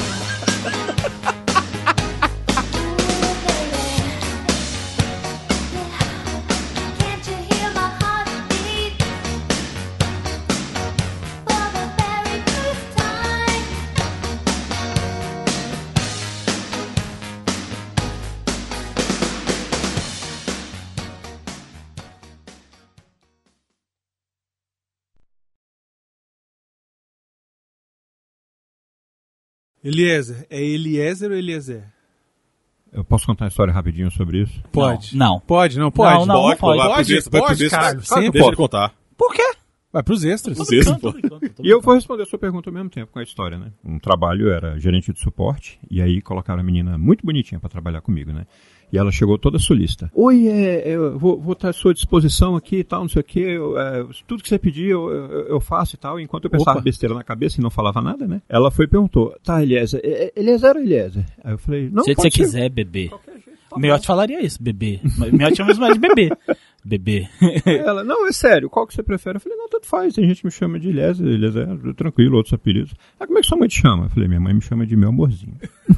Eliezer. É Eliezer ou Eliezer? Eu posso contar uma história rapidinho sobre isso? Pode. Não. Pode, não pode? Não, Pode, caralho. Sempre Sempre deixa ele contar. Por quê? Vai pros extras. E eu vou responder a sua pergunta ao mesmo tempo com a história, né? Um trabalho era gerente de suporte, e aí colocaram a menina muito bonitinha pra trabalhar comigo, né? E ela chegou toda solista. Oi, eu vou estar à sua disposição aqui e tal, não sei o quê. Tudo que você pedir eu faço e tal. Enquanto eu pensava besteira na cabeça e não falava nada, né? Ela foi e perguntou, tá, Eliezer, Eliezer ou Eliezer? Aí eu falei, não, se você quiser, bebê. O Miote falaria isso, bebê. O Miote chama mais de bebê. Bebê. Ela, não, é sério, qual que você prefere? Eu falei, não, tanto faz, tem gente que me chama de Eliezer, tranquilo, outros apelidos. Ah, como é que sua mãe te chama? Eu falei, minha mãe me chama de meu amorzinho.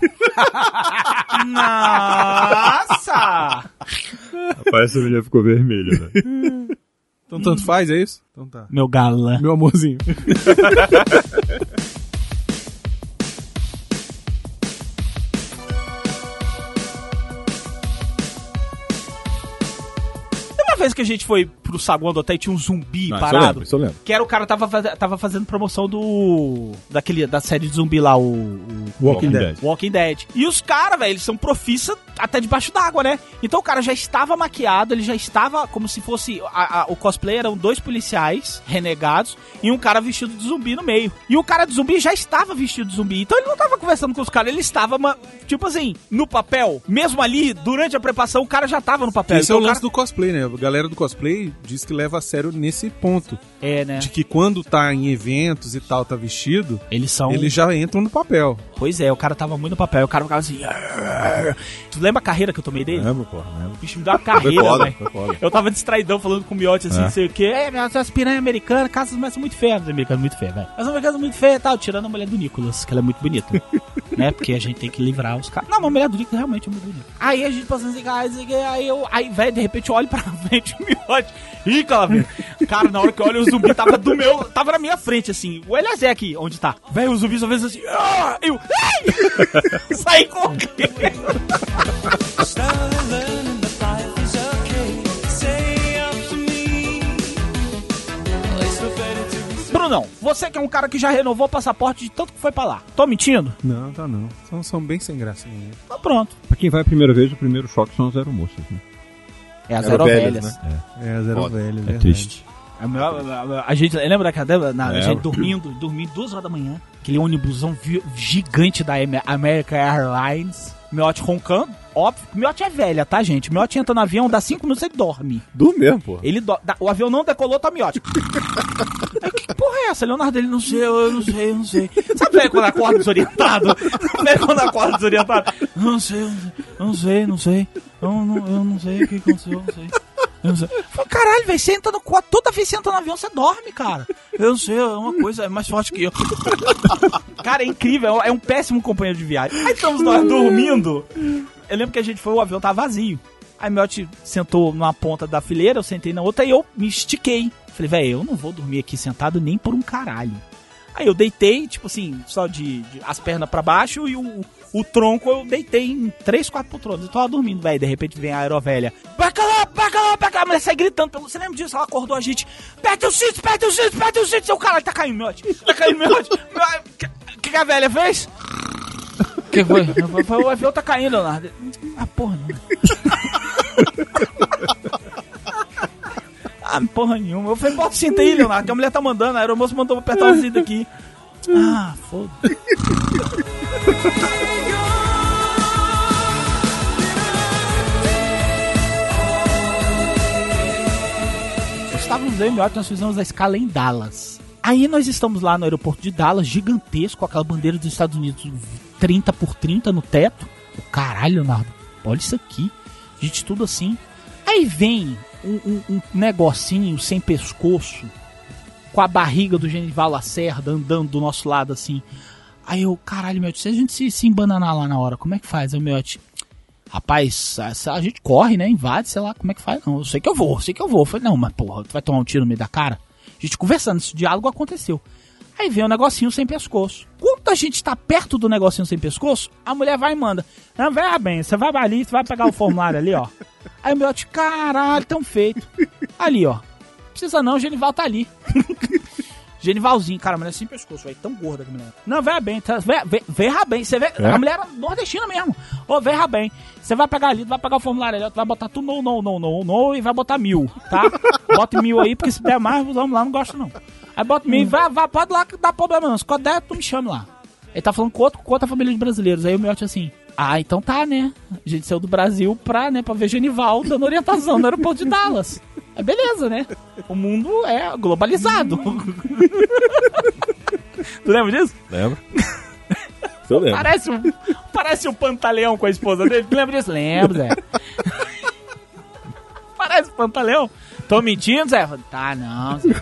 Nossa! Rapaz, essa menina ficou vermelha, velho. Então tanto faz, é isso? Então tá. Meu galã. Meu amorzinho. Uma vez que a gente foi pro saguão do hotel e tinha um zumbi parado. Isso eu lembro. Que era o cara tava fazendo promoção da série de zumbi lá, o Walking Dead. Walking Dead. E os caras, velho, eles são profissa até debaixo d'água, né? Então o cara já estava maquiado, ele já estava como se fosse... o cosplay eram 2 policiais renegados e um cara vestido de zumbi no meio. E o cara de zumbi já estava vestido de zumbi. Então ele não tava conversando com os caras, ele estava, tipo assim, no papel. Mesmo ali, durante a preparação, o cara já tava no papel. Esse então é o lance do cosplay, né? A galera do cosplay diz que leva a sério nesse ponto. É, né? De que quando tá em eventos e tal, tá vestido, Eles já entram no papel. Pois é, o cara tava muito no papel. O cara ficava assim... Tu lembra a carreira que eu tomei dele? Lembro, porra. O bicho me deu uma carreira, velho. Foi foda. Eu tava distraidão falando com o Miote assim, não sei o quê. As piranhas americanas, casas mas são muito feias. As americanas muito feias, velho. As americanas muito feias e tal. Tirando a mulher do Nicolas, que ela é muito bonita. Né? Porque a gente tem que livrar os caras. Não, mas a mulher do Nicolas realmente é muito bonita. Aí a gente passando assim, aí, velho, de repente eu olho pra frente o Miote. Ih, cara, cara, na hora que eu olho o zumbi tava na minha frente, assim. O Eliezer aqui, onde tá? Velho, o zumbi só fez assim. Eu. Saí correndo. Brunão, você que é um cara que já renovou o passaporte de tanto que foi pra lá. Tô mentindo? Não, tá não. São bem sem graça mesmo. Tá pronto. Pra quem vai a primeira vez, o primeiro choque são as aeromoças, né? É as aerovelhas. Né? É, as aerovelhas. É triste. A gente lembra daquela a gente dormindo 2 horas da manhã, aquele ônibusão gigante da American Airlines, Miotti roncando, óbvio. Miotti é velha, tá, gente? Miotti entra no avião, dá 5 minutos ele dorme. Do mesmo, pô. O avião não decolou, tá Miotti. Que porra é essa, Leonardo? Ele não sei. Sabe velho quando acorda desorientado? Não sei. Eu não sei o que aconteceu, não sei. Falei, caralho, velho, você entra no quarto, toda vez que você entra no avião, você dorme, cara. Eu não sei, é uma coisa mais forte que eu. Cara, é incrível, é um péssimo companheiro de viagem. Aí estamos nós dormindo. Eu lembro que a gente foi, o avião tava vazio. Aí meu Miotti sentou numa ponta da fileira, eu sentei na outra e eu me estiquei. Falei, velho, eu não vou dormir aqui sentado nem por um caralho. Aí eu deitei, tipo assim, só de as pernas pra baixo e o tronco eu deitei em 3, 4 poltronas. Eu tava dormindo, velho. De repente vem a aerovelha. Back up. A mulher sai gritando. Você lembra disso? Ela acordou a gente. Aperta o cinto. Seu caralho, tá caindo, Miotti. O que a velha fez? O que foi? O avião tá caindo, Leonardo. Ah, porra, não. Porra nenhuma. Eu falei, bota o cinto aí, Leonardo, que a mulher tá mandando. A aeromoça mandou apertar o cinto aqui. Ah, foda-se. Estávamos aí, nós fizemos a escala em Dallas. Aí nós estamos lá no aeroporto de Dallas, gigantesco, com aquela bandeira dos Estados Unidos 30x30 no teto. Caralho, Leonardo, olha isso aqui. Gente, tudo assim. Aí vem um negocinho sem pescoço, com a barriga do Genival Lacerda andando do nosso lado assim. Aí eu, caralho, Miotti, se a gente se embananar lá na hora, como é que faz? Aí o Miotti, rapaz, a gente corre, né, invade, sei lá, como é que faz? Não, eu sei que eu vou. Eu falei, não, mas porra, tu vai tomar um tiro no meio da cara? A gente conversando, esse diálogo aconteceu. Aí vem o negocinho sem pescoço. Quando a gente tá perto do negocinho sem pescoço, a mulher vai e manda, não, vai bem, você vai ali, você vai pegar o formulário ali, ó. Aí o Miotti, caralho, tão feito. Ali, ó. Precisa não, o Genival tá ali. Genivalzinho, cara, a mulher sem pescoço, velho, tão gorda que mulher. Não, verra bem, verra bem. Você vê, a mulher era nordestina mesmo. Ô, verra bem. Você vai pegar ali, vai pegar o formulário ali, tu vai botar tudo no e vai botar 1000, tá? Bota 1000 aí, porque se der mais, vamos lá, não gosto não. Aí bota 1000 e vai, pode lá que dá problema não. Se quando der, tu me chama lá. Ele tá falando com outra família de brasileiros. Aí o Miotti assim, então tá, né? A gente saiu do Brasil pra ver Genival dando orientação no aeroporto de Dallas. É beleza, né? O mundo é globalizado. Tu lembra disso? Lembro. Eu lembro. Parece um Pantaleão com a esposa dele. Tu lembra disso? Lembro, Zé. Parece um Pantaleão. Tô mentindo, Zé? Tá, não, Zé.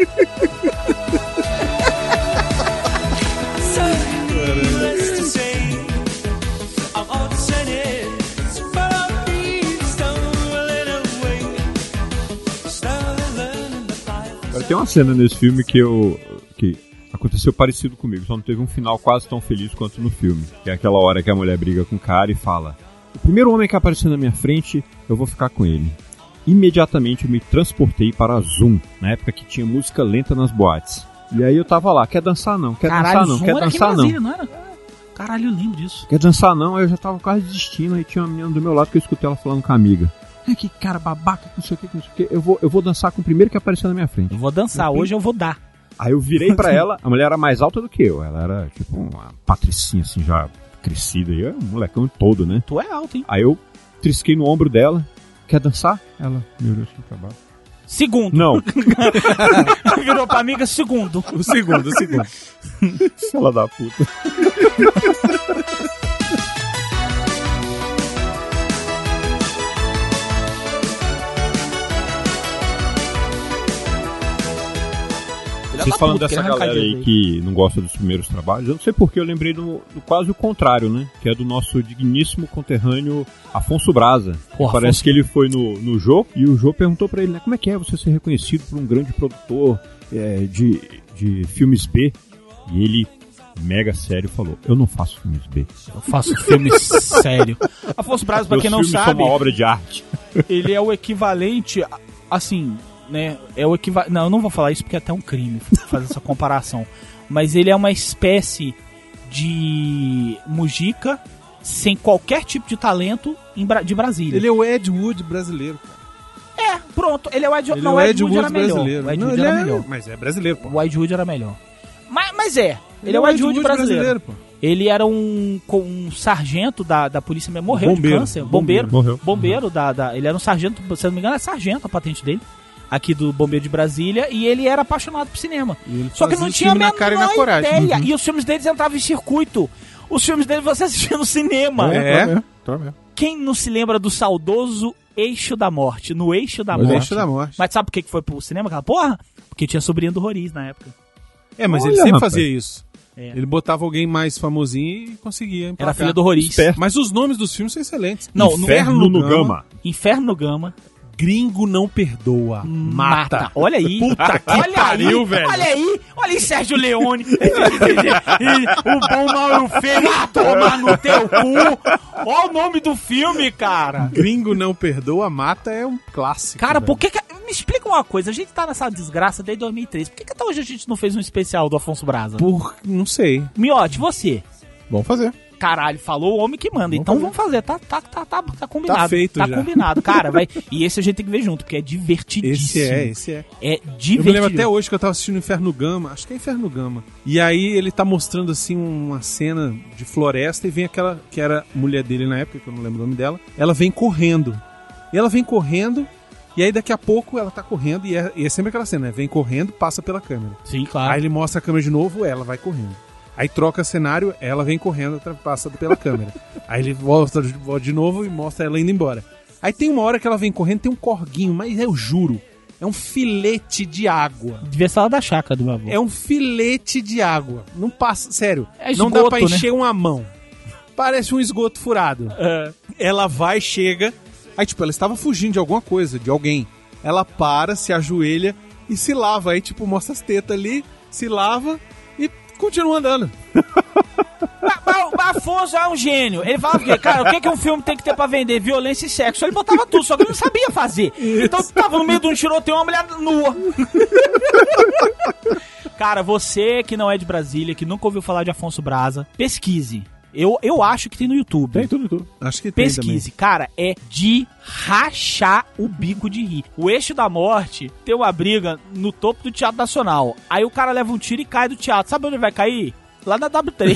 Tem uma cena nesse filme que aconteceu parecido comigo, só não teve um final quase tão feliz quanto no filme. Que é aquela hora que a mulher briga com o cara e fala: o primeiro homem que apareceu na minha frente, eu vou ficar com ele. Imediatamente eu me transportei para Zoom, na época que tinha música lenta nas boates. E aí eu tava lá, quer dançar não, quer dançar não, quer dançar não. Não era? Caralho, eu lembro disso. Quer dançar não? Aí eu já tava quase desistindo, aí tinha uma menina do meu lado que eu escutei ela falando com a amiga. Que cara babaca, não sei o que. Eu vou dançar com o primeiro que apareceu na minha frente. Eu vou dançar, hoje eu vou dar. Aí eu virei pra ela, a mulher era mais alta do que eu. Ela era tipo uma patricinha assim, já crescida. E eu, um molecão todo, né? Tu é alto, hein? Aí eu trisquei no ombro dela. Quer dançar? Ela, meu Deus, que trabalho. Segundo. Não. Virou pra amiga, segundo. O segundo. Fala da puta. Vocês falando dessa galera aí que não gosta dos primeiros trabalhos, eu não sei porque eu lembrei do quase o contrário, né? Que é do nosso digníssimo conterrâneo Afonso Braza. Parece que ele foi no Jô e o Jô perguntou pra ele, né? Como é que é você ser reconhecido por um grande produtor de filmes B? E ele mega sério, falou: eu não faço filmes B. Eu faço filme sério. Afonso Braz, pra quem não sabe... são uma obra de arte. Ele é o equivalente, assim, né? É o equivalente... Não, eu não vou falar isso porque é até um crime fazer essa comparação. Mas ele é uma espécie de Mujica sem qualquer tipo de talento de Brasília. Ele é o Ed Wood brasileiro, cara. É, pronto. Ele é o Ed Wood. Não, o Ed Wood era brasileiro. O Ed Wood era melhor. Mas é brasileiro, pô. O Ed Wood era melhor. Mas é. Ele é o Ed Wood brasileiro, pô. Ele era um sargento da polícia, morreu bombeiro, de câncer. Bombeiro. Bombeiro ele era um sargento, se não me engano, é sargento a patente dele. Aqui do Bombeiro de Brasília. E ele era apaixonado por cinema. Só que não tinha a menor cara e na coragem. ideia. E os filmes deles entravam em circuito. Os filmes deles você assistia no cinema. Tá mesmo. Quem não se lembra do saudoso Eixo da Morte? No Eixo da Morte. Eixo da Morte. Mas sabe por que foi pro cinema aquela porra? Porque tinha sobrinha do Roriz na época. Mas ele sempre fazia isso. Ele botava alguém mais famosinho e conseguia emplacar. Era a filha do Roriz. Mas os nomes dos filmes são excelentes. Não, Inferno no Gama. Inferno no Gama. Gringo não perdoa. Mata. Olha aí. Puta que pariu, velho. Olha aí, Sérgio Leone. O bom, mal e o feio. Toma no teu cu. Olha o nome do filme, cara. Gringo não perdoa, mata é um clássico. Cara, por que... Me explica uma coisa. A gente tá nessa desgraça desde 2003. Por que até hoje a gente não fez um especial do Afonso Braza? Não sei. Miote, você. Vamos fazer. Caralho, falou o homem que manda. Então vamos fazer. Tá combinado. Tá feito já. Tá combinado, cara. Vai. E esse a gente tem que ver junto, porque é divertidíssimo. Esse é. É divertido. Eu me lembro até hoje que eu tava assistindo Inferno Gama. Acho que é Inferno Gama. E aí ele tá mostrando assim uma cena de floresta e vem aquela que era mulher dele na época, que eu não lembro o nome dela. Ela vem correndo. E aí daqui a pouco ela tá correndo e é sempre aquela cena, né? Vem correndo, passa pela câmera. Sim, claro. Aí ele mostra a câmera de novo, ela vai correndo. Aí troca cenário, ela vem correndo, passa pela câmera. Aí ele volta de novo e mostra ela indo embora. Aí tem uma hora que ela vem correndo, tem um corguinho, mas eu juro, é um filete de água. Devia ser lá da chácara do meu avô. É um filete de água. Não passa, sério, esgoto, não dá pra encher, né? uma mão. Parece um esgoto furado. Ela vai, chega, aí tipo, ela estava fugindo de alguma coisa, de alguém. Ela para, se ajoelha e se lava. Aí tipo, mostra as tetas ali, se lava e continua andando. O Afonso é um gênio. Ele falava que, cara, o que um filme tem que ter pra vender? Violência e sexo. Ele botava tudo, só que ele não sabia fazer. Isso. Então tava no meio de um tiroteio uma mulher nua. Cara, você que não é de Brasília, que nunca ouviu falar de Afonso Braza, pesquise. Eu acho que tem no YouTube. Tem tudo no YouTube. Acho que tem Pesquise. também. Cara, é de rachar o bico de rir. O Eixo da Morte tem uma briga no topo do Teatro Nacional. Aí o cara leva um tiro e cai do teatro. Sabe onde ele vai cair? Lá na W3.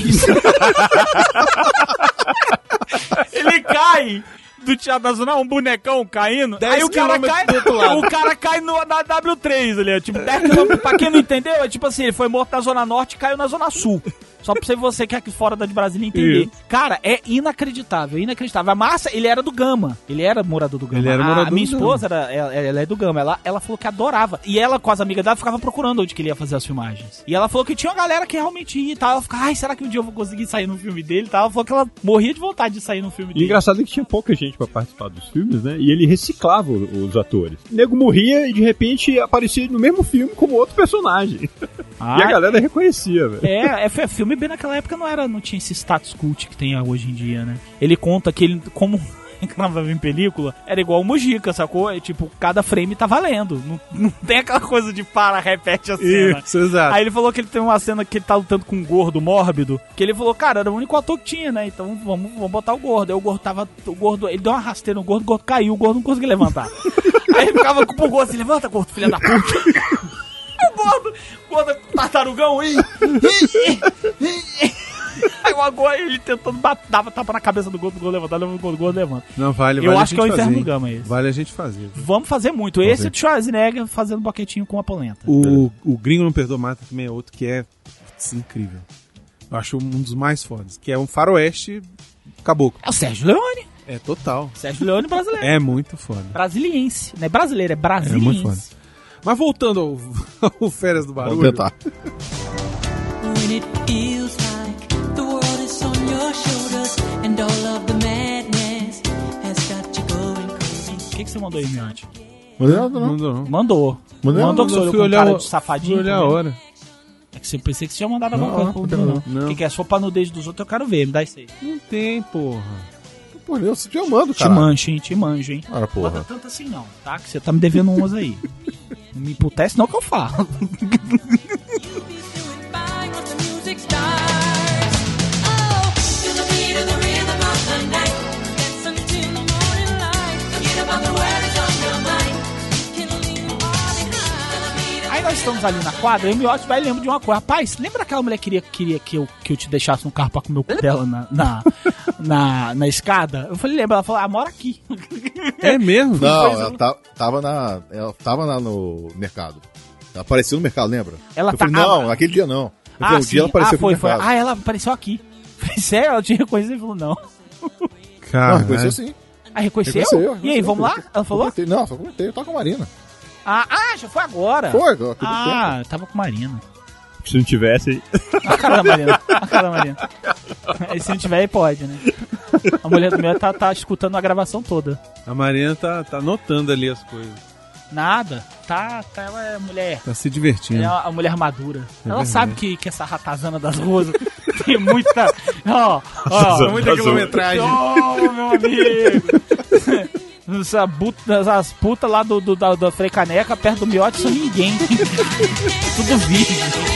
Ele cai do Teatro Nacional, um bonecão caindo. Aí o cara cai na W3 ali, tipo 10 km. Pra quem não entendeu, é tipo assim, ele foi morto na Zona Norte e caiu na Zona Sul. Só pra você que é aqui fora da de Brasília entender. Isso. Cara, é inacreditável, inacreditável. A Márcia, ele era do Gama. Ele era morador do Gama. Ele era morador a minha esposa, ela é do Gama. Ela falou que adorava. E ela, com as amigas dela, ficava procurando onde que ele ia fazer as filmagens. E ela falou que tinha uma galera que realmente ia e tal. Ela ficava, ai, será que um dia eu vou conseguir sair no filme dele e tal? Ela falou que ela morria de vontade de sair no filme dele. E engraçado é que tinha pouca gente pra participar dos filmes, né? E ele reciclava os atores. O nego morria e de repente aparecia no mesmo filme como outro personagem. E a galera reconhecia, velho. Foi filme bem naquela época, não tinha esse status cult que tem hoje em dia, né? Ele conta que ele, como gravava em película, era igual o Mujica, sacou? É, tipo, cada frame tá valendo. Não tem aquela coisa de repete a cena. Isso, exato. Aí ele falou que ele tem uma cena que ele tá lutando com um gordo mórbido, que ele falou, cara, era o único ator que tinha, né? Então vamos botar o gordo. Aí o gordo, ele deu uma rasteira no gordo, o gordo caiu, o gordo não conseguia levantar. Aí ele ficava com o gordo assim, levanta, gordo, filha da puta. O gordo tartarugão, Aí ele tentando dava tapa na cabeça do gordo levantava, o gordo levanta. Não, vale Eu acho que é o Inferno Gama esse. Vale a gente fazer. Vamos fazer muito. Esse é de Schwarzenegger fazendo boquetinho com a polenta. O Gringo Não Perdoa Mata também é outro que é incrível. Eu acho um dos mais fodas. Que é um faroeste caboclo. É o Sérgio Leone. É total. Sérgio Leone brasileiro. É muito foda. Brasiliense. Não é brasileiro, é brasiliense. É muito foda. Mas voltando ao Férias do Barulho. Vamos tentar. When it feels like the world is on your shoulders and all of the madness has got you going crazy. O que você mandou aí, Miotti? Mandou nada, não. Mandou que você olhou com cara de safadinho. Fui olhar a hora. É que Você pensei que você tinha mandado alguma coisa pro Bruno, não. O que é? Sopa no nudez dos outros, eu quero ver, me dá isso aí. Não tem, porra. Por Deus, você te amando, cara. Te manjo, hein. Ora, porra. Não tanto assim não, tá? Que você tá me devendo umas aí. Não me emputece não que eu falo. Aí nós estamos ali na quadra e o Miotti vai e lembra de uma coisa. Rapaz, lembra aquela mulher que queria que eu te deixasse no carro pra comer o cu dela na escada? Eu falei, lembra? Ela falou, mora aqui. É mesmo? Não, ela tava no mercado. Ela apareceu no mercado, lembra? Eu falei, não, naquele dia não. Um dia ela apareceu no mercado. Ela apareceu aqui. Falei, sério? Ela tinha reconhecido e falou, não. Cara, não, reconheceu sim. Reconheceu? E aí, vamos lá? Ela falou? Não, só comentei, eu tava com a Marina. Já foi agora. Foi, tava com a Marina. Se não tivesse... A cara da Marina. Aí se não tiver, aí pode, né? A mulher do meu tá escutando a gravação toda. A Marina tá anotando ali as coisas. Nada. Ela é mulher. Tá se divertindo. Ela é a mulher madura. Ela sabe que essa ratazana das ruas tem muita... muita quilometragem. Meu amigo. Essas putas lá da Frei Caneca, perto do Miotti, são ninguém. Tudo vídeo.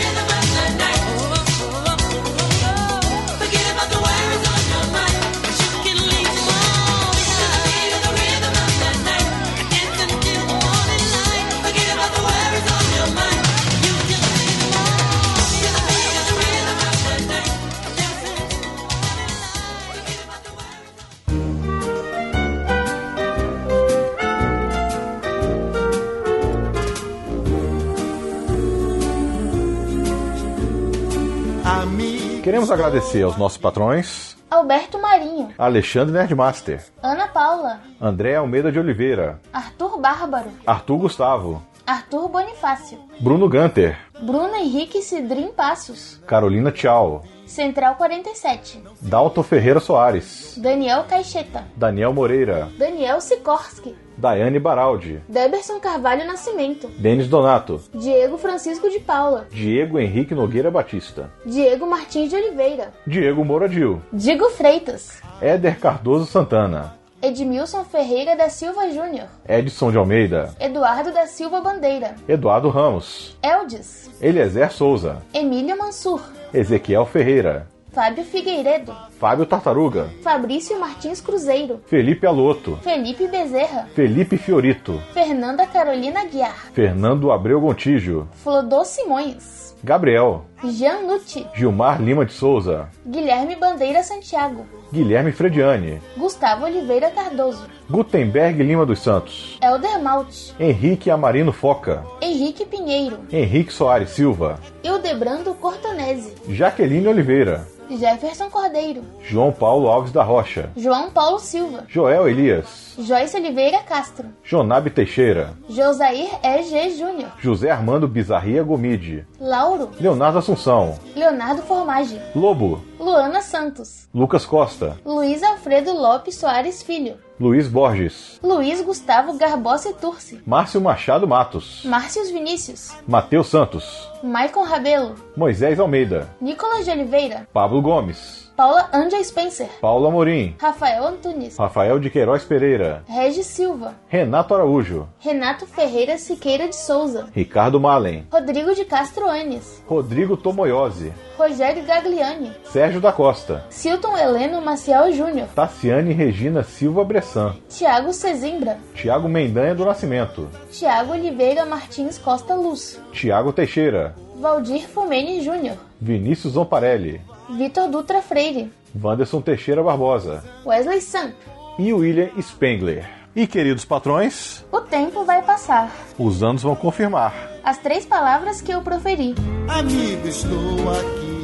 Queremos agradecer aos nossos patrões: Alberto Marinho, Alexandre Nerdmaster, Ana Paula, André Almeida de Oliveira, Arthur Bárbaro, Arthur Gustavo, Arthur Bonifácio, Bruno Gunter, Bruno Henrique Cidrim Passos, Carolina Tchau, Central 47, Dalton Ferreira Soares, Daniel Caixeta, Daniel Moreira, Daniel Sikorski, Daiane Baraldi, Deberson Carvalho Nascimento, Denis Donato, Diego Francisco de Paula, Diego Henrique Nogueira Batista, Diego Martins de Oliveira, Diego Moradil, Diego Freitas, Éder Cardoso Santana, Edmilson Ferreira da Silva Júnior, Edson de Almeida, Eduardo da Silva Bandeira, Eduardo Ramos, Eldes, Eliezer Souza, Emílio Mansur, Ezequiel Ferreira, Fábio Figueiredo, Fábio Tartaruga, Fabrício Martins Cruzeiro, Felipe Aloto, Felipe Bezerra, Felipe Fiorito, Fernanda Carolina Guiar, Fernando Abreu Gontijo, Flodô Simões, Gabriel, Jean Nucci, Gilmar Lima de Souza, Guilherme Bandeira Santiago, Guilherme Frediani, Gustavo Oliveira Cardoso, Gutenberg Lima dos Santos, Elder Malte, Henrique Amarino Foca, Henrique Pinheiro, Henrique Soares Silva, Hildebrando Cortonese, Jaqueline Oliveira, Jefferson Cordeiro, João Paulo Alves da Rocha, João Paulo Silva, Joel Elias, Joyce Oliveira Castro, Jonabe Teixeira, Josair E.G. Júnior, José Armando Bizarria Gomide, Lauro, Leonardo Assunção, Leonardo Formage, Lobo, Luana Santos, Lucas Costa, Luiz Alfredo Lopes Soares Filho, Luiz Borges, Luiz Gustavo Garbossi Turci, Márcio Machado Matos, Márcios Vinícius, Matheus Santos, Maicon Rabelo, Moisés Almeida, Nicolas de Oliveira, Pablo Gomes, Paula Anja Spencer, Paula Amorim, Rafael Antunes, Rafael de Queiroz Pereira, Regis Silva, Renato Araújo, Renato Ferreira Siqueira de Souza, Ricardo Malen, Rodrigo de Castro Anes, Rodrigo Tomoyose, Rogério Gagliani, Sérgio da Costa, Silton Heleno Maciel Júnior, Tassiane Regina Silva Bressan, Tiago Cezimbra, Tiago Mendanha do Nascimento, Tiago Oliveira Martins Costa Luz, Tiago Teixeira, Valdir Fumene Júnior, Vinícius Zomparelli, Vitor Dutra Freire, Wanderson Teixeira Barbosa Wesley Samp. e William Spengler. E queridos patrões, O tempo vai passar. os anos vão confirmar. As 3 palavras que eu proferi. Amigo, estou aqui.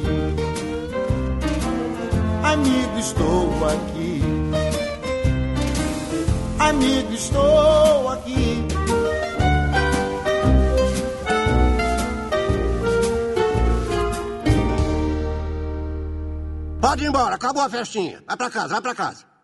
Amigo, estou aqui. Amigo, estou aqui. Pode ir embora, acabou a festinha. Vai pra casa, vai pra casa.